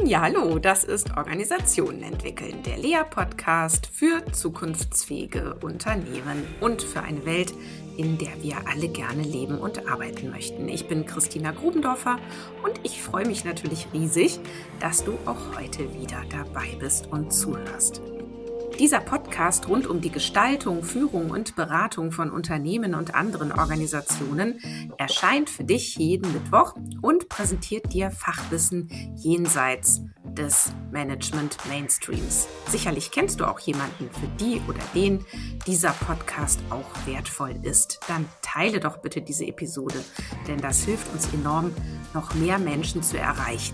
Ja, hallo, das ist Organisationen entwickeln, der Lea-Podcast für zukunftsfähige Unternehmen und für eine Welt, in der wir alle gerne leben und arbeiten möchten. Ich bin Christina Grubendorfer und ich freue mich natürlich riesig, dass du auch heute wieder dabei bist und zuhörst. Dieser Podcast rund um die Gestaltung, Führung und Beratung von Unternehmen und anderen Organisationen erscheint für dich jeden Mittwoch und präsentiert dir Fachwissen jenseits des Management-Mainstreams. Sicherlich kennst du auch jemanden, für die oder den dieser Podcast auch wertvoll ist. Dann teile doch bitte diese Episode, denn das hilft uns enorm, noch mehr Menschen zu erreichen.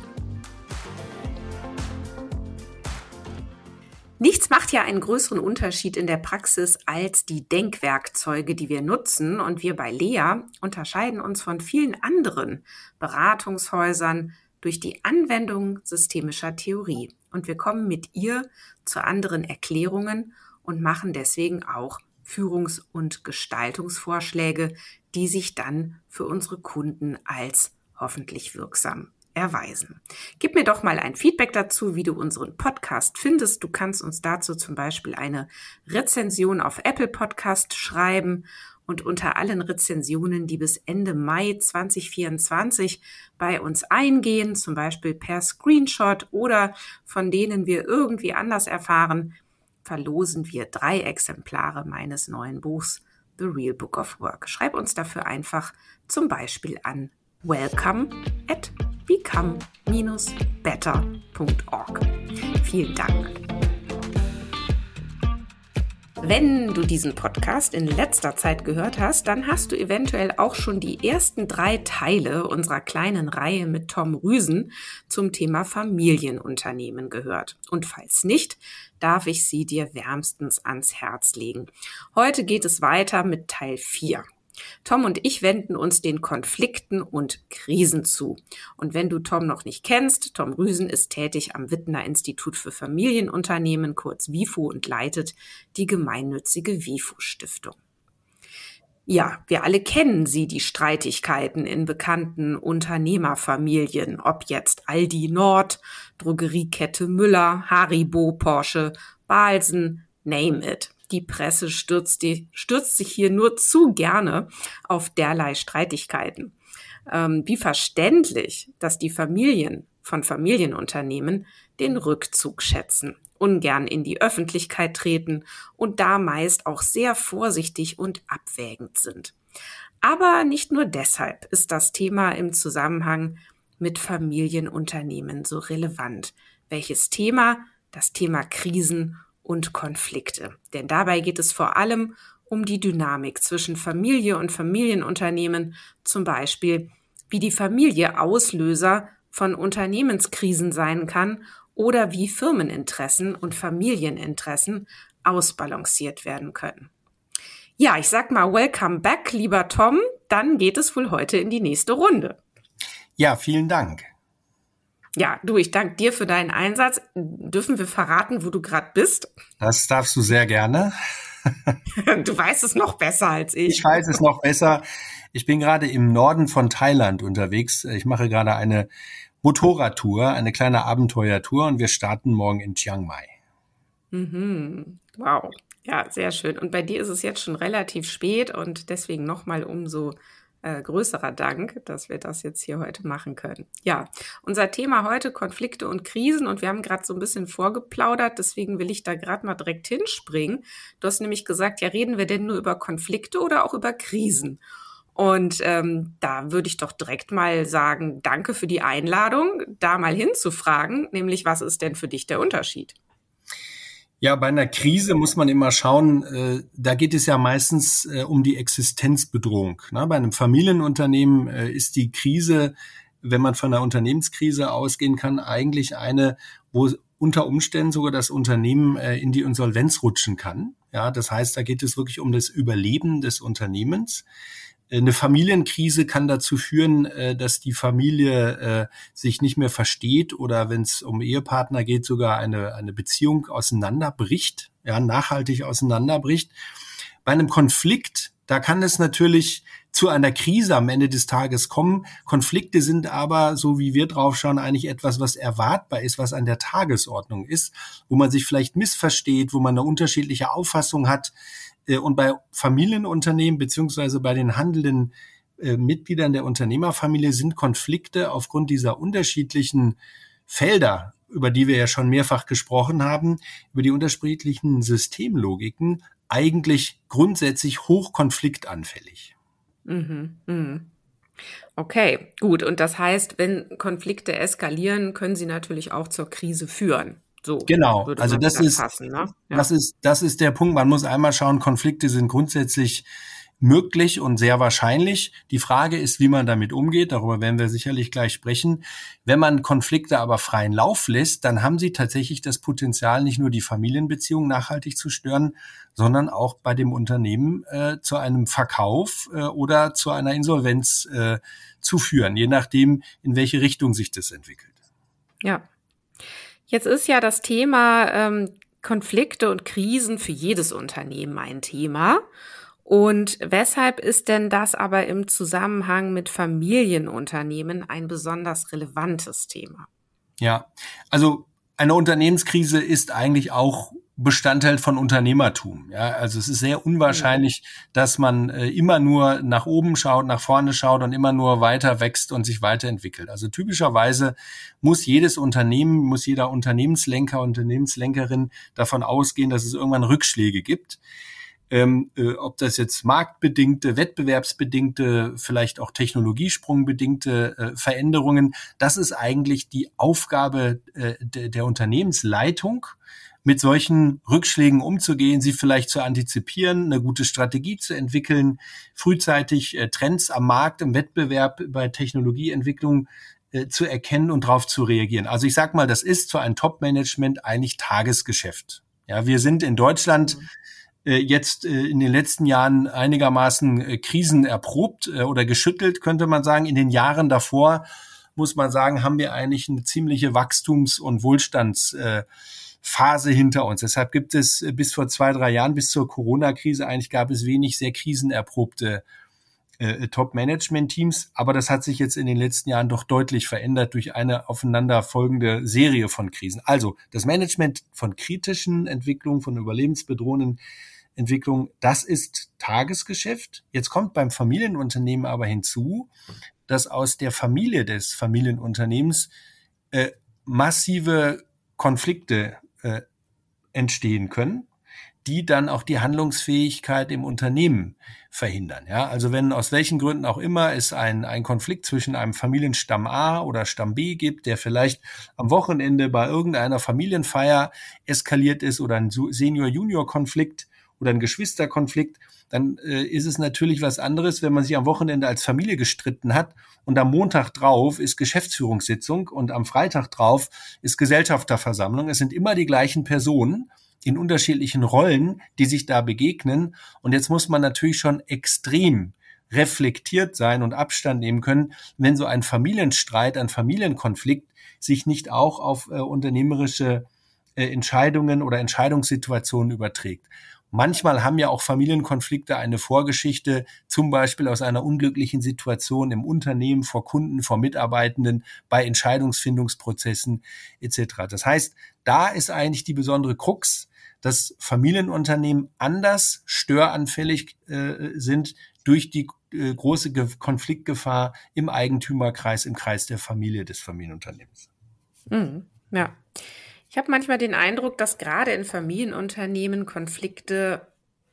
Nichts macht ja einen größeren Unterschied in der Praxis als die Denkwerkzeuge, die wir nutzen. Und wir bei Lea unterscheiden uns von vielen anderen Beratungshäusern durch die Anwendung systemischer Theorie. Und wir kommen mit ihr zu anderen Erklärungen und machen deswegen auch Führungs- und Gestaltungsvorschläge, die sich dann für unsere Kunden als hoffentlich wirksam erweisen. Gib mir doch mal ein Feedback dazu, wie du unseren Podcast findest. Du kannst uns dazu zum Beispiel eine Rezension auf Apple Podcast schreiben und unter allen Rezensionen, die bis Ende Mai 2024 bei uns eingehen, zum Beispiel per Screenshot oder von denen wir irgendwie anders erfahren, verlosen wir 3 Exemplare meines neuen Buchs The Real Book of Work. Schreib uns dafür einfach zum Beispiel an welcome@become-better.org. Vielen Dank. Wenn du diesen Podcast in letzter Zeit gehört hast, dann hast du eventuell auch schon die ersten 3 Teile unserer kleinen Reihe mit Tom Rüsen zum Thema Familienunternehmen gehört. Und falls nicht, darf ich sie dir wärmstens ans Herz legen. Heute geht es weiter mit Teil 4. Tom und ich wenden uns den Konflikten und Krisen zu. Und wenn du Tom noch nicht kennst, Tom Rüsen ist tätig am Wittner Institut für Familienunternehmen, kurz WIFO, und leitet die gemeinnützige WIFO-Stiftung. Ja, wir alle kennen die Streitigkeiten in bekannten Unternehmerfamilien, ob jetzt Aldi Nord, Drogeriekette Müller, Haribo, Porsche, Balsen, name it. Die Presse stürzt sich hier nur zu gerne auf derlei Streitigkeiten. Wie verständlich, dass die Familien von Familienunternehmen den Rückzug schätzen, ungern in die Öffentlichkeit treten und da meist auch sehr vorsichtig und abwägend sind. Aber nicht nur deshalb ist das Thema im Zusammenhang mit Familienunternehmen so relevant. Welches Thema? Das Thema Krisen und Konflikte. Denn dabei geht es vor allem um die Dynamik zwischen Familie und Familienunternehmen, zum Beispiel, wie die Familie Auslöser von Unternehmenskrisen sein kann oder wie Firmeninteressen und Familieninteressen ausbalanciert werden können. Ja, ich sag mal welcome back, lieber Tom. Dann geht es wohl heute in die nächste Runde. Ja, vielen Dank. Ja, du, ich danke dir für deinen Einsatz. Dürfen wir verraten, wo du gerade bist? Das darfst du sehr gerne. Du weißt es noch besser als ich. Ich weiß es noch besser. Ich bin gerade im Norden von Thailand unterwegs. Ich mache gerade eine Motorradtour, eine kleine Abenteuertour, und wir starten morgen in Chiang Mai. Wow, ja, sehr schön. Und bei dir ist es jetzt schon relativ spät und deswegen nochmal umso größerer Dank, dass wir das jetzt hier heute machen können. Ja, unser Thema heute Konflikte und Krisen, und wir haben gerade so ein bisschen vorgeplaudert, deswegen will ich da gerade mal direkt hinspringen. Du hast nämlich gesagt, ja, reden wir denn nur über Konflikte oder auch über Krisen? Und da würde ich doch direkt mal sagen, danke für die Einladung, da mal hinzufragen, nämlich was ist denn für dich der Unterschied? Ja, bei einer Krise muss man immer schauen, da geht es ja meistens um die Existenzbedrohung. Bei einem Familienunternehmen ist die Krise, wenn man von einer Unternehmenskrise ausgehen kann, eigentlich eine, wo unter Umständen sogar das Unternehmen in die Insolvenz rutschen kann. Ja, das heißt, da geht es wirklich um das Überleben des Unternehmens. Eine Familienkrise kann dazu führen, dass die Familie sich nicht mehr versteht oder, wenn es um Ehepartner geht, sogar eine Beziehung auseinanderbricht, ja, nachhaltig auseinanderbricht. Bei einem Konflikt, Da kann es natürlich zu einer Krise am Ende des Tages kommen. Konflikte sind aber, so wie wir drauf schauen, eigentlich etwas, was erwartbar ist, was an der Tagesordnung ist, wo man sich vielleicht missversteht, wo man eine unterschiedliche Auffassung hat. Und bei Familienunternehmen beziehungsweise bei den handelnden Mitgliedern der Unternehmerfamilie sind Konflikte aufgrund dieser unterschiedlichen Felder, über die wir ja schon mehrfach gesprochen haben, über die unterschiedlichen Systemlogiken, eigentlich grundsätzlich hochkonfliktanfällig. Mhm, mhm. Okay, gut. Und das heißt, wenn Konflikte eskalieren, können sie natürlich auch zur Krise führen. So Genau, würde also man das fassen, ne? Ja. das ist der Punkt. Man muss einmal schauen, Konflikte sind grundsätzlich möglich und sehr wahrscheinlich. Die Frage ist, wie man damit umgeht. Darüber werden wir sicherlich gleich sprechen. Wenn man Konflikte aber freien Lauf lässt, dann haben sie tatsächlich das Potenzial, nicht nur die Familienbeziehung nachhaltig zu stören, sondern auch bei dem Unternehmen zu einem Verkauf oder zu einer Insolvenz zu führen, je nachdem, in welche Richtung sich das entwickelt. Ja. Jetzt ist ja das Thema Konflikte und Krisen für jedes Unternehmen ein Thema. Und weshalb ist denn das aber im Zusammenhang mit Familienunternehmen ein besonders relevantes Thema? Ja, also eine Unternehmenskrise ist eigentlich auch Bestandteil von Unternehmertum. Ja, also es ist sehr unwahrscheinlich, dass man immer nur nach oben schaut, nach vorne schaut und immer nur weiter wächst und sich weiterentwickelt. Also typischerweise muss jedes Unternehmen, muss jeder Unternehmenslenker, Unternehmenslenkerin davon ausgehen, dass es irgendwann Rückschläge gibt. Ob das jetzt marktbedingte, wettbewerbsbedingte, vielleicht auch technologiesprungbedingte Veränderungen, das ist eigentlich die Aufgabe der Unternehmensleitung, mit solchen Rückschlägen umzugehen, sie vielleicht zu antizipieren, eine gute Strategie zu entwickeln, frühzeitig Trends am Markt, im Wettbewerb, bei Technologieentwicklung zu erkennen und darauf zu reagieren. Also ich sag mal, das ist für ein Top-Management eigentlich Tagesgeschäft. Ja, wir sind in Deutschland jetzt in den letzten Jahren einigermaßen krisenerprobt oder geschüttelt, könnte man sagen. In den Jahren davor, muss man sagen, haben wir eigentlich eine ziemliche Wachstums- und Wohlstandsphase hinter uns. Deshalb gibt es bis vor 2-3 Jahren, bis zur Corona-Krise, eigentlich gab es wenig sehr krisenerprobte Top-Management-Teams. Aber das hat sich jetzt in den letzten Jahren doch deutlich verändert durch eine aufeinanderfolgende Serie von Krisen. Also das Management von kritischen Entwicklungen, von überlebensbedrohenden Entwicklungen, das ist Tagesgeschäft. Jetzt kommt beim Familienunternehmen aber hinzu, dass aus der Familie des Familienunternehmens massive Konflikte entstehen können, die dann auch die Handlungsfähigkeit im Unternehmen verhindern. Ja, also wenn aus welchen Gründen auch immer es ein Konflikt zwischen einem Familienstamm A oder Stamm B gibt, der vielleicht am Wochenende bei irgendeiner Familienfeier eskaliert ist oder ein Senior-Junior-Konflikt oder ein Geschwisterkonflikt, dann ist es natürlich was anderes, wenn man sich am Wochenende als Familie gestritten hat und am Montag drauf ist Geschäftsführungssitzung und am Freitag drauf ist Gesellschafterversammlung. Es sind immer die gleichen Personen in unterschiedlichen Rollen, die sich da begegnen. Und jetzt muss man natürlich schon extrem reflektiert sein und Abstand nehmen können, wenn so ein Familienstreit, ein Familienkonflikt sich nicht auch auf unternehmerische Entscheidungen oder Entscheidungssituationen überträgt. Manchmal haben ja auch Familienkonflikte eine Vorgeschichte, zum Beispiel aus einer unglücklichen Situation im Unternehmen, vor Kunden, vor Mitarbeitenden, bei Entscheidungsfindungsprozessen etc. Das heißt, da ist eigentlich die besondere Krux, dass Familienunternehmen anders störanfällig sind durch die große Konfliktgefahr im Eigentümerkreis, im Kreis der Familie des Familienunternehmens. Mhm, ja. Ich habe manchmal den Eindruck, dass gerade in Familienunternehmen Konflikte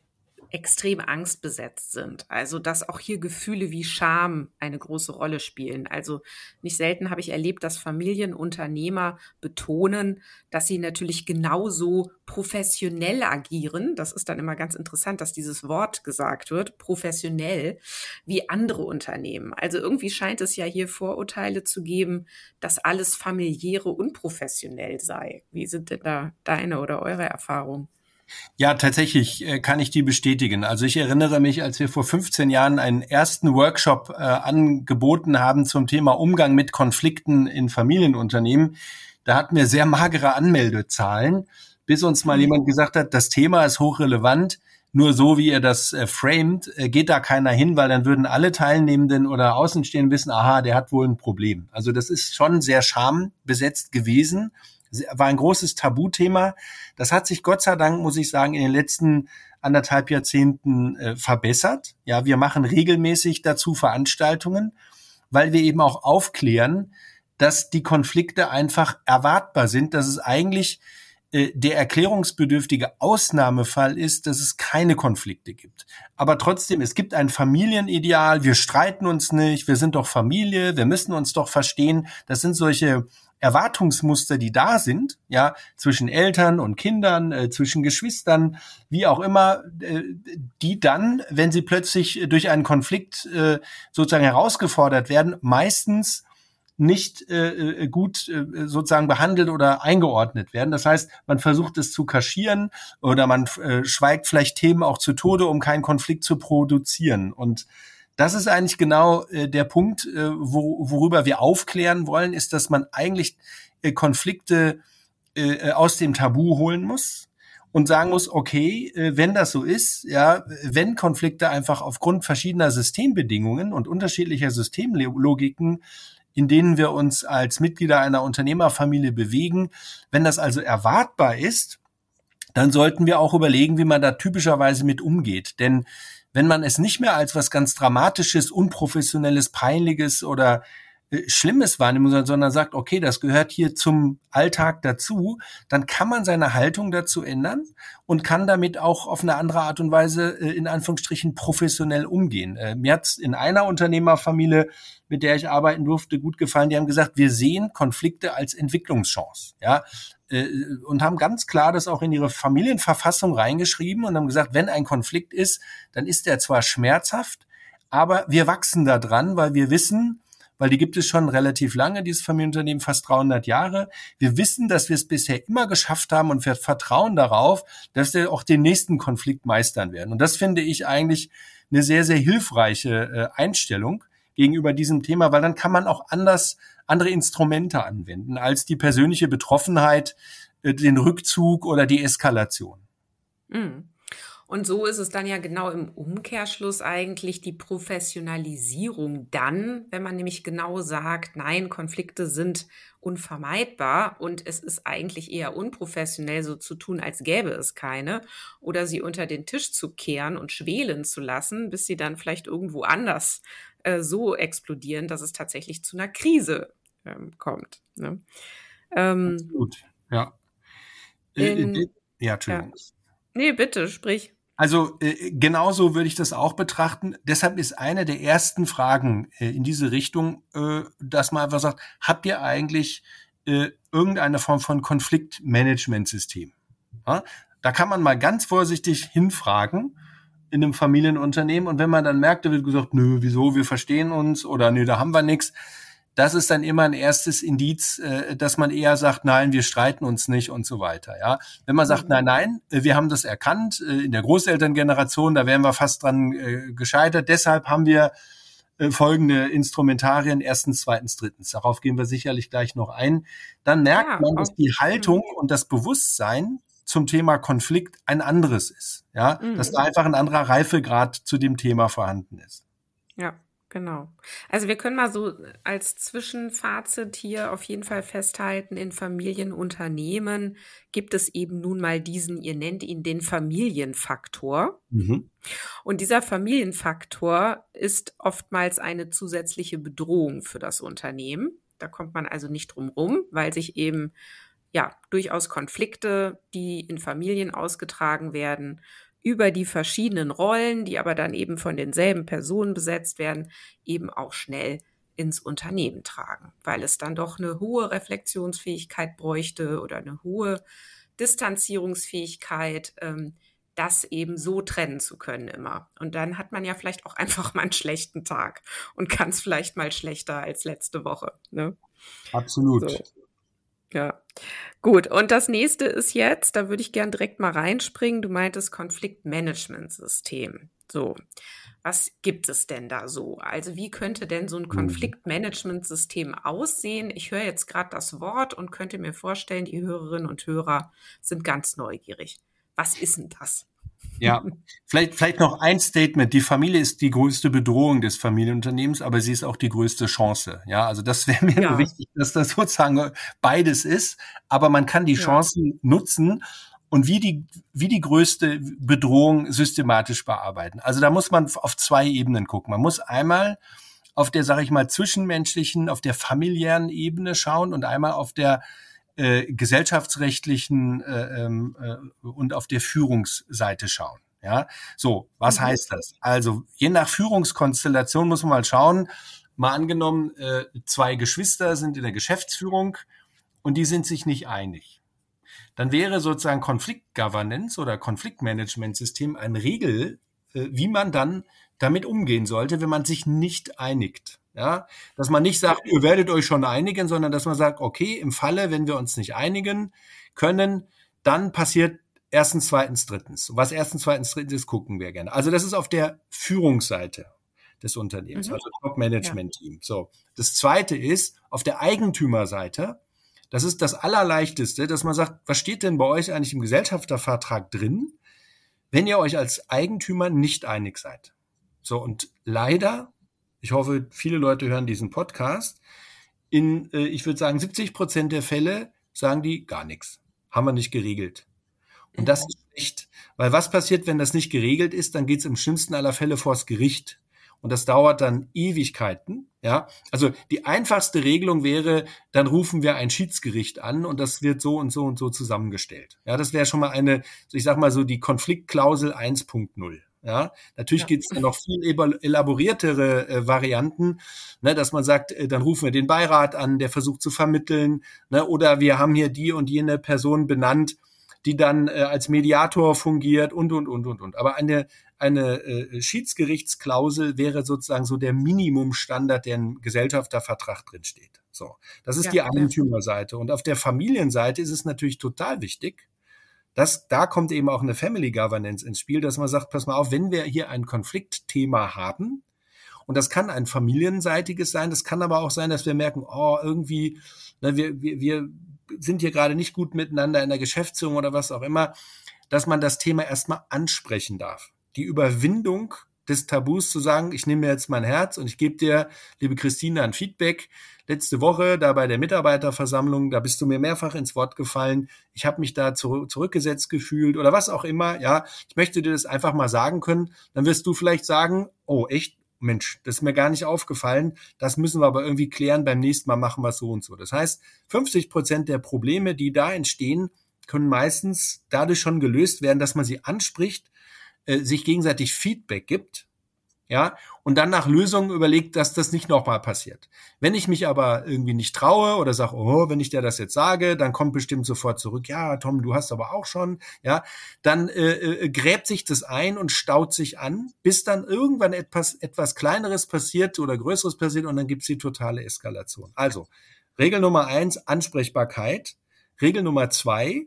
extrem angstbesetzt sind. Also dass auch hier Gefühle wie Scham eine große Rolle spielen. Also nicht selten habe ich erlebt, dass Familienunternehmer betonen, dass sie natürlich genauso professionell agieren. Das ist dann immer ganz interessant, dass dieses Wort gesagt wird, professionell, wie andere Unternehmen. Also irgendwie scheint es ja hier Vorurteile zu geben, dass alles familiäre unprofessionell sei. Wie sind denn da deine oder eure Erfahrungen? Ja, tatsächlich kann ich die bestätigen. Also ich erinnere mich, als wir vor 15 Jahren einen ersten Workshop angeboten haben zum Thema Umgang mit Konflikten in Familienunternehmen, da hatten wir sehr magere Anmeldezahlen, bis uns mal jemand gesagt hat, das Thema ist hochrelevant. Nur so, wie ihr das framet, geht da keiner hin, weil dann würden alle Teilnehmenden oder Außenstehenden wissen, aha, der hat wohl ein Problem. Also das ist schon sehr schambesetzt gewesen. War ein großes Tabuthema. Das hat sich Gott sei Dank, muss ich sagen, in den letzten 1,5 Jahrzehnten verbessert. Ja, wir machen regelmäßig dazu Veranstaltungen, weil wir eben auch aufklären, dass die Konflikte einfach erwartbar sind, dass es eigentlich der erklärungsbedürftige Ausnahmefall ist, dass es keine Konflikte gibt. Aber trotzdem, es gibt ein Familienideal, wir streiten uns nicht, wir sind doch Familie, wir müssen uns doch verstehen. Das sind solche Erwartungsmuster, die da sind, ja, zwischen Eltern und Kindern, zwischen Geschwistern, wie auch immer, die dann, wenn sie plötzlich durch einen Konflikt sozusagen herausgefordert werden, meistens nicht gut sozusagen behandelt oder eingeordnet werden. Das heißt, man versucht es zu kaschieren oder man schweigt vielleicht Themen auch zu Tode, um keinen Konflikt zu produzieren. Und das ist eigentlich genau der Punkt, worüber wir aufklären wollen, ist, dass man eigentlich Konflikte aus dem Tabu holen muss und sagen muss, okay, wenn das so ist, ja, wenn Konflikte einfach aufgrund verschiedener Systembedingungen und unterschiedlicher Systemlogiken, in denen wir uns als Mitglieder einer Unternehmerfamilie bewegen, wenn das also erwartbar ist, dann sollten wir auch überlegen, wie man da typischerweise mit umgeht. Denn wenn man es nicht mehr als was ganz Dramatisches, Unprofessionelles, Peinliches oder Schlimmes wahrnimmt, sondern sagt, okay, das gehört hier zum Alltag dazu, dann kann man seine Haltung dazu ändern und kann damit auch auf eine andere Art und Weise in Anführungsstrichen professionell umgehen. Mir hat's in einer Unternehmerfamilie, mit der ich arbeiten durfte, gut gefallen. Die haben gesagt, wir sehen Konflikte als Entwicklungschance, ja, und haben ganz klar das auch in ihre Familienverfassung reingeschrieben und haben gesagt, wenn ein Konflikt ist, dann ist der zwar schmerzhaft, aber wir wachsen da dran, weil wir wissen, weil die gibt es schon relativ lange, dieses Familienunternehmen, fast 300 Jahre. Wir wissen, dass wir es bisher immer geschafft haben und wir vertrauen darauf, dass wir auch den nächsten Konflikt meistern werden. Und das finde ich eigentlich eine sehr, sehr hilfreiche Einstellung gegenüber diesem Thema, weil dann kann man auch andere Instrumente anwenden als die persönliche Betroffenheit, den Rückzug oder die Eskalation. Mhm. Und so ist es dann ja genau im Umkehrschluss eigentlich die Professionalisierung dann, wenn man nämlich genau sagt, nein, Konflikte sind unvermeidbar und es ist eigentlich eher unprofessionell, so zu tun, als gäbe es keine, oder sie unter den Tisch zu kehren und schwelen zu lassen, bis sie dann vielleicht irgendwo anders so explodieren, dass es tatsächlich zu einer Krise kommt. Ne? Absolut, ja. Ja, Entschuldigung. Ja. Nee, bitte, sprich. Also genauso würde ich das auch betrachten. Deshalb ist eine der ersten Fragen in diese Richtung, dass man einfach sagt, habt ihr eigentlich irgendeine Form von Konfliktmanagementsystem? Ja? Da kann man mal ganz vorsichtig hinfragen in einem Familienunternehmen. Und wenn man dann merkt, da wird gesagt, nö, wieso, wir verstehen uns oder nö, da haben wir nichts. Das ist dann immer ein erstes Indiz, dass man eher sagt, nein, wir streiten uns nicht und so weiter. Ja, wenn man sagt, nein, wir haben das erkannt, in der Großelterngeneration, da wären wir fast dran gescheitert. Deshalb haben wir folgende Instrumentarien, erstens, zweitens, drittens. Darauf gehen wir sicherlich gleich noch ein. Dann merkt man, dass die Haltung und das Bewusstsein zum Thema Konflikt ein anderes ist. Ja, dass da einfach ein anderer Reifegrad zu dem Thema vorhanden ist. Ja. Genau. Also wir können mal so als Zwischenfazit hier auf jeden Fall festhalten, in Familienunternehmen gibt es eben nun mal diesen, ihr nennt ihn den Familienfaktor. Mhm. Und dieser Familienfaktor ist oftmals eine zusätzliche Bedrohung für das Unternehmen. Da kommt man also nicht drum rum, weil sich eben ja durchaus Konflikte, die in Familien ausgetragen werden, über die verschiedenen Rollen, die aber dann eben von denselben Personen besetzt werden, eben auch schnell ins Unternehmen tragen, weil es dann doch eine hohe Reflexionsfähigkeit bräuchte oder eine hohe Distanzierungsfähigkeit, das eben so trennen zu können immer. Und dann hat man ja vielleicht auch einfach mal einen schlechten Tag und kann es vielleicht mal schlechter als letzte Woche. Ne? Absolut. So. Ja, gut. Und das nächste ist jetzt, da würde ich gern direkt mal reinspringen. Du meintest Konfliktmanagementsystem. So, was gibt es denn da so? Also wie könnte denn so ein Konfliktmanagementsystem aussehen? Ich höre jetzt gerade das Wort und könnte mir vorstellen, die Hörerinnen und Hörer sind ganz neugierig. Was ist denn das? Ja, vielleicht noch ein Statement. Die Familie ist die größte Bedrohung des Familienunternehmens, aber sie ist auch die größte Chance. Ja, also das wäre mir nur Ja, wichtig, dass das sozusagen beides ist. Aber man kann die ja. Chancen nutzen und wie die größte Bedrohung systematisch bearbeiten. Also da muss man auf zwei Ebenen gucken. Man muss einmal auf der, sage ich mal, zwischenmenschlichen, auf der familiären Ebene schauen und einmal auf der gesellschaftsrechtlichen und auf der Führungsseite schauen. Ja, so, was Mhm. heißt das? Also, je nach Führungskonstellation muss man mal schauen, mal angenommen, zwei Geschwister sind in der Geschäftsführung und die sind sich nicht einig. Dann wäre sozusagen Konfliktgovernance oder Konfliktmanagementsystem eine Regel, wie man dann damit umgehen sollte, wenn man sich nicht einigt. Ja, dass man nicht sagt, ihr werdet euch schon einigen, sondern dass man sagt, okay, im Falle, wenn wir uns nicht einigen können, dann passiert erstens, zweitens, drittens. Was erstens, zweitens, drittens ist, gucken wir gerne. Also das ist auf der Führungsseite des Unternehmens, Mhm. also Ja. Top-Management-Team. So. Das zweite ist auf der Eigentümerseite. Das ist das Allerleichteste, dass man sagt, was steht denn bei euch eigentlich im Gesellschaftervertrag drin, wenn ihr euch als Eigentümer nicht einig seid? So, und leider, ich hoffe, viele Leute hören diesen Podcast, ich würde sagen, 70% der Fälle sagen die gar nichts. Haben wir nicht geregelt. Und das Mhm. ist schlecht, weil was passiert, wenn das nicht geregelt ist? Dann geht es im schlimmsten aller Fälle vors Gericht. Und das dauert dann Ewigkeiten. Ja, also die einfachste Regelung wäre, dann rufen wir ein Schiedsgericht an und das wird so und so und so zusammengestellt. Ja, das wäre schon mal ich sag mal so die Konfliktklausel 1.0. Ja, natürlich Ja. gibt es noch viel elaboriertere Varianten, ne, dass man sagt, dann rufen wir den Beirat an, der versucht zu vermitteln, ne, oder wir haben hier die und jene Person benannt, die dann als Mediator fungiert und. Aber eine Schiedsgerichtsklausel wäre sozusagen so der Minimumstandard, der im Gesellschaftervertrag drin steht. So, das ist Ja, die ja. Eigentümerseite. Und auf der Familienseite ist es natürlich total wichtig, da kommt eben auch eine Family Governance ins Spiel, dass man sagt, pass mal auf, wenn wir hier ein Konfliktthema haben, und das kann ein familienseitiges sein, das kann aber auch sein, dass wir merken, oh, irgendwie, ne, wir sind hier gerade nicht gut miteinander in der Geschäftsführung oder was auch immer, dass man das Thema erstmal ansprechen darf. Die Überwindung des Tabus zu sagen, ich nehme mir jetzt mein Herz und ich gebe dir, liebe Christine, ein Feedback. Letzte Woche da bei der Mitarbeiterversammlung, da bist du mir mehrfach ins Wort gefallen. Ich habe mich da zurückgesetzt gefühlt oder was auch immer. Ja, ich möchte dir das einfach mal sagen können. Dann wirst du vielleicht sagen, oh echt, Mensch, das ist mir gar nicht aufgefallen. Das müssen wir aber irgendwie klären. Beim nächsten Mal machen wir es so und so. Das heißt, 50% der Probleme, die da entstehen, können meistens dadurch schon gelöst werden, dass man sie anspricht, sich gegenseitig Feedback gibt, ja, und dann nach Lösungen überlegt, dass das nicht nochmal passiert. Wenn ich mich aber irgendwie nicht traue oder sage, oh, wenn ich dir das jetzt sage, dann kommt bestimmt sofort zurück, ja, Tom, du hast aber auch schon, ja, dann gräbt sich das ein und staut sich an, bis dann irgendwann etwas Kleineres passiert oder Größeres passiert und dann gibt's die totale Eskalation. Also, Regel Nummer 1, Ansprechbarkeit. Regel Nummer 2,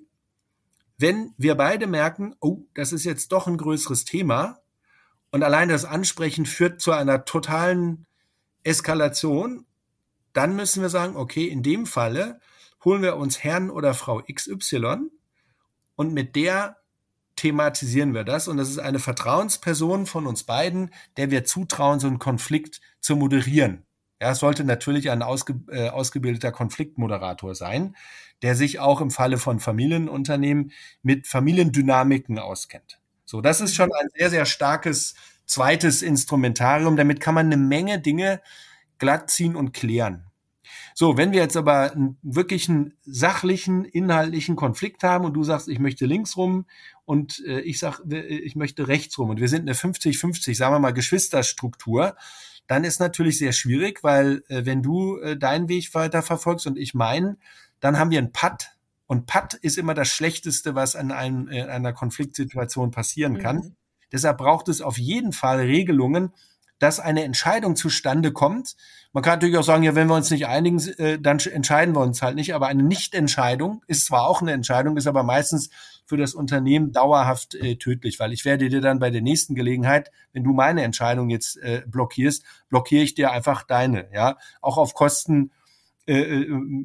wenn wir beide merken, oh, das ist jetzt doch ein größeres Thema und allein das Ansprechen führt zu einer totalen Eskalation, dann müssen wir sagen, okay, in dem Falle holen wir uns Herrn oder Frau XY und mit der thematisieren wir das. Und das ist eine Vertrauensperson von uns beiden, der wir zutrauen, so einen Konflikt zu moderieren. Ja, es sollte natürlich ein ausgebildeter Konfliktmoderator sein, der sich auch im Falle von Familienunternehmen mit Familiendynamiken auskennt. So, das ist schon Mhm. ein sehr, sehr starkes zweites Instrumentarium. Damit kann man eine Menge Dinge glatt ziehen und klären. So, wenn wir jetzt aber wirklich einen sachlichen, inhaltlichen Konflikt haben und du sagst, ich möchte links rum und ich sag, ich möchte rechts rum und wir sind eine 50-50, sagen wir mal, Geschwisterstruktur, dann ist natürlich sehr schwierig, weil wenn du deinen Weg weiter verfolgst und ich meinen, dann haben wir einen Patt. Und Patt ist immer das Schlechteste, was in einer Konfliktsituation passieren kann. Mhm. Deshalb braucht es auf jeden Fall Regelungen, dass eine Entscheidung zustande kommt. Man kann natürlich auch sagen, ja, wenn wir uns nicht einigen, dann entscheiden wir uns halt nicht. Aber eine Nichtentscheidung ist zwar auch eine Entscheidung, ist aber meistens für das Unternehmen dauerhaft tödlich, weil ich werde dir dann bei der nächsten Gelegenheit, wenn du meine Entscheidung jetzt blockierst, blockiere ich dir einfach deine. Ja, auch auf Kosten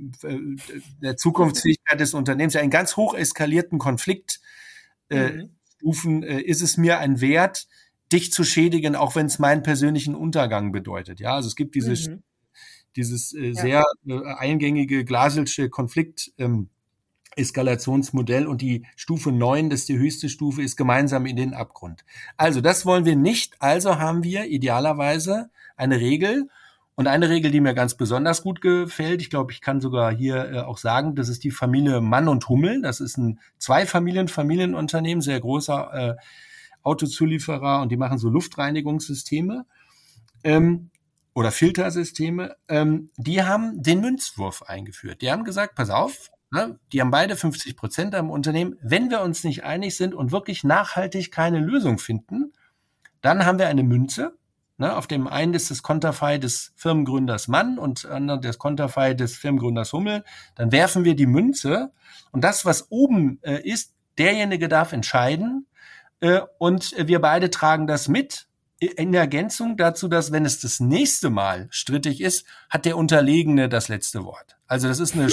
der Zukunftsfähigkeit des Unternehmens. Ja, einen ganz hoch eskalierten Konflikt Mhm. Stufen ist es mir ein Wert, dich zu schädigen, auch wenn es meinen persönlichen Untergang bedeutet. Ja, also es gibt dieses sehr eingängige Glaselsche Konflikt Eskalationsmodell und die Stufe 9, das ist die höchste Stufe, ist gemeinsam in den Abgrund. Also das wollen wir nicht. Also haben wir idealerweise eine Regel und eine Regel, die mir ganz besonders gut gefällt. Ich glaube, ich kann sogar hier auch sagen, das ist die Familie Mann und Hummel. Das ist ein Familienunternehmen, sehr großer Autozulieferer und die machen so Luftreinigungssysteme oder Filtersysteme. Die haben den Münzwurf eingeführt. Die haben gesagt, pass auf, ne, die haben beide 50% am Unternehmen. Wenn wir uns nicht einig sind und wirklich nachhaltig keine Lösung finden, dann haben wir eine Münze. Ne, auf dem einen ist das Konterfei des Firmengründers Mann und anderen das Konterfei des Firmengründers Hummel. Dann werfen wir die Münze und das, was oben ist, derjenige darf entscheiden und wir beide tragen das mit. In Ergänzung dazu, dass, wenn es das nächste Mal strittig ist, hat der Unterlegene das letzte Wort. Also das ist eine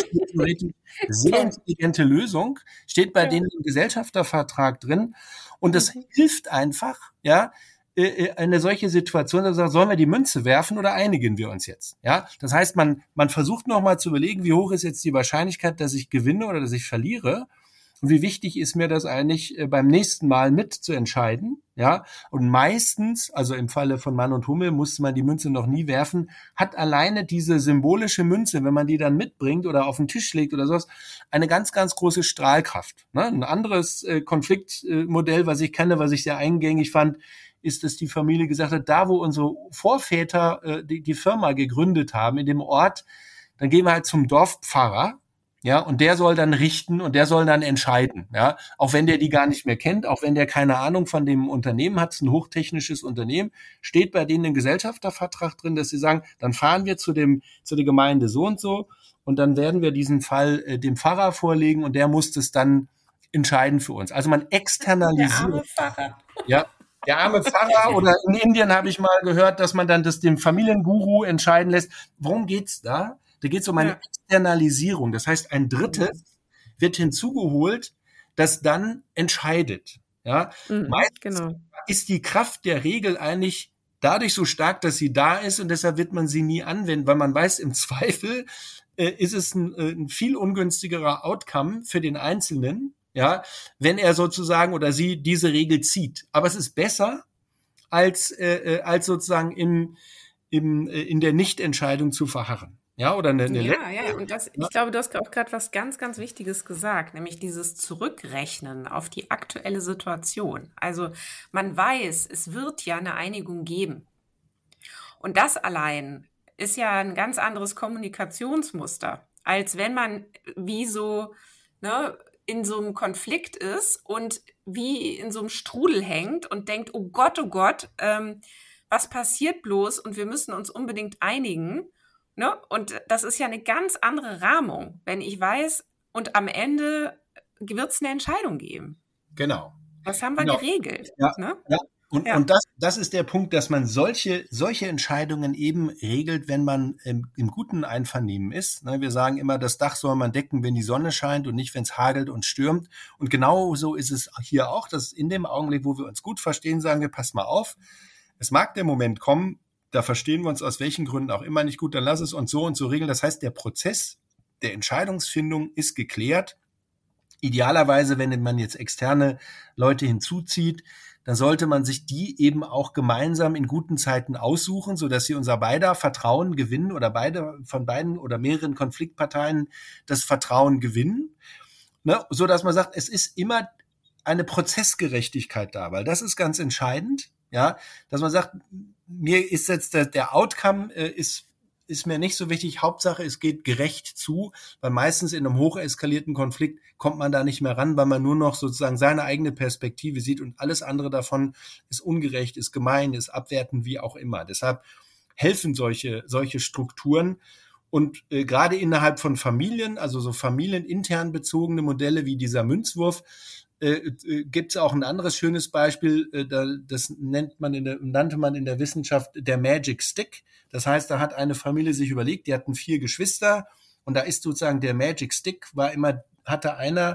sehr intelligente Lösung, steht bei denen im Gesellschaftervertrag drin und das hilft einfach, ja, eine solche Situation, dass sollen wir die Münze werfen oder einigen wir uns jetzt? Ja, das heißt, man versucht nochmal zu überlegen, wie hoch ist jetzt die Wahrscheinlichkeit, dass ich gewinne oder dass ich verliere? Und wie wichtig ist mir das eigentlich beim nächsten Mal mit zu entscheiden? Ja, und meistens, also im Falle von Mann und Hummel, musste man die Münze noch nie werfen, hat alleine diese symbolische Münze, wenn man die dann mitbringt oder auf den Tisch legt oder sowas, eine ganz, ganz große Strahlkraft. Ne? Ein anderes Konfliktmodell, was ich kenne, was ich sehr eingängig fand, ist, dass die Familie gesagt hat, da wo unsere Vorväter die Firma gegründet haben, in dem Ort, dann gehen wir halt zum Dorfpfarrer. Ja, und der soll dann richten und der soll dann entscheiden, ja, auch wenn der die gar nicht mehr kennt, auch wenn der keine Ahnung von dem Unternehmen hat, es ist ein hochtechnisches Unternehmen, steht bei denen ein Gesellschaftervertrag drin, dass sie sagen, dann fahren wir zu der Gemeinde so und dann werden wir diesen Fall dem Pfarrer vorlegen und der muss das dann entscheiden für uns. Also man externalisiert. Der arme Pfarrer. Ja. Der arme Pfarrer oder in Indien habe ich mal gehört, dass man dann das dem Familienguru entscheiden lässt. Worum geht's da? Da geht es um eine Externalisierung. Das heißt, ein Drittes wird hinzugeholt, das dann entscheidet. Ja? Meistens ist die Kraft der Regel eigentlich dadurch so stark, dass sie da ist und deshalb wird man sie nie anwenden, weil man weiß, im Zweifel ist es ein viel ungünstigerer Outcome für den Einzelnen, ja, wenn er sozusagen oder sie diese Regel zieht. Aber es ist besser, als sozusagen in der Nichtentscheidung zu verharren. Ja, oder eine ja. Und ich glaube, du hast auch gerade was ganz, ganz Wichtiges gesagt, nämlich dieses Zurückrechnen auf die aktuelle Situation. Also man weiß, es wird ja eine Einigung geben. Und das allein ist ja ein ganz anderes Kommunikationsmuster, als wenn man wie so, ne, in so einem Konflikt ist und wie in so einem Strudel hängt und denkt, oh Gott, was passiert bloß? Und wir müssen uns unbedingt einigen. Ne? Und das ist ja eine ganz andere Rahmung, wenn ich weiß, und am Ende wird es eine Entscheidung geben. Genau. Das haben wir geregelt. Ja, ne? Ja. Und das ist der Punkt, dass man solche Entscheidungen eben regelt, wenn man im guten Einvernehmen ist. Wir sagen immer, das Dach soll man decken, wenn die Sonne scheint und nicht, wenn es hagelt und stürmt. Und genau so ist es hier auch, dass in dem Augenblick, wo wir uns gut verstehen, sagen wir, pass mal auf, es mag der Moment kommen, da verstehen wir uns aus welchen Gründen auch immer nicht gut, dann lass es uns so und so regeln. Das heißt, der Prozess der Entscheidungsfindung ist geklärt. Idealerweise, wenn man jetzt externe Leute hinzuzieht, dann sollte man sich die eben auch gemeinsam in guten Zeiten aussuchen, sodass sie unser beider Vertrauen gewinnen oder beide von beiden oder mehreren Konfliktparteien das Vertrauen gewinnen, ne? Sodass man sagt, es ist immer eine Prozessgerechtigkeit da, weil das ist ganz entscheidend, ja, dass man sagt, mir ist jetzt der Outcome ist mir nicht so wichtig. Hauptsache, es geht gerecht zu, weil meistens in einem hocheskalierten Konflikt kommt man da nicht mehr ran, weil man nur noch sozusagen seine eigene Perspektive sieht und alles andere davon ist ungerecht, ist gemein, ist abwertend, wie auch immer. Deshalb helfen solche Strukturen und gerade innerhalb von Familien, also so familienintern bezogene Modelle wie dieser Münzwurf, gibt es auch ein anderes schönes Beispiel, das nannte man in der Wissenschaft der Magic Stick. Das heißt, da hat eine Familie sich überlegt, die hatten 4 Geschwister und da ist sozusagen der Magic Stick, hatte einer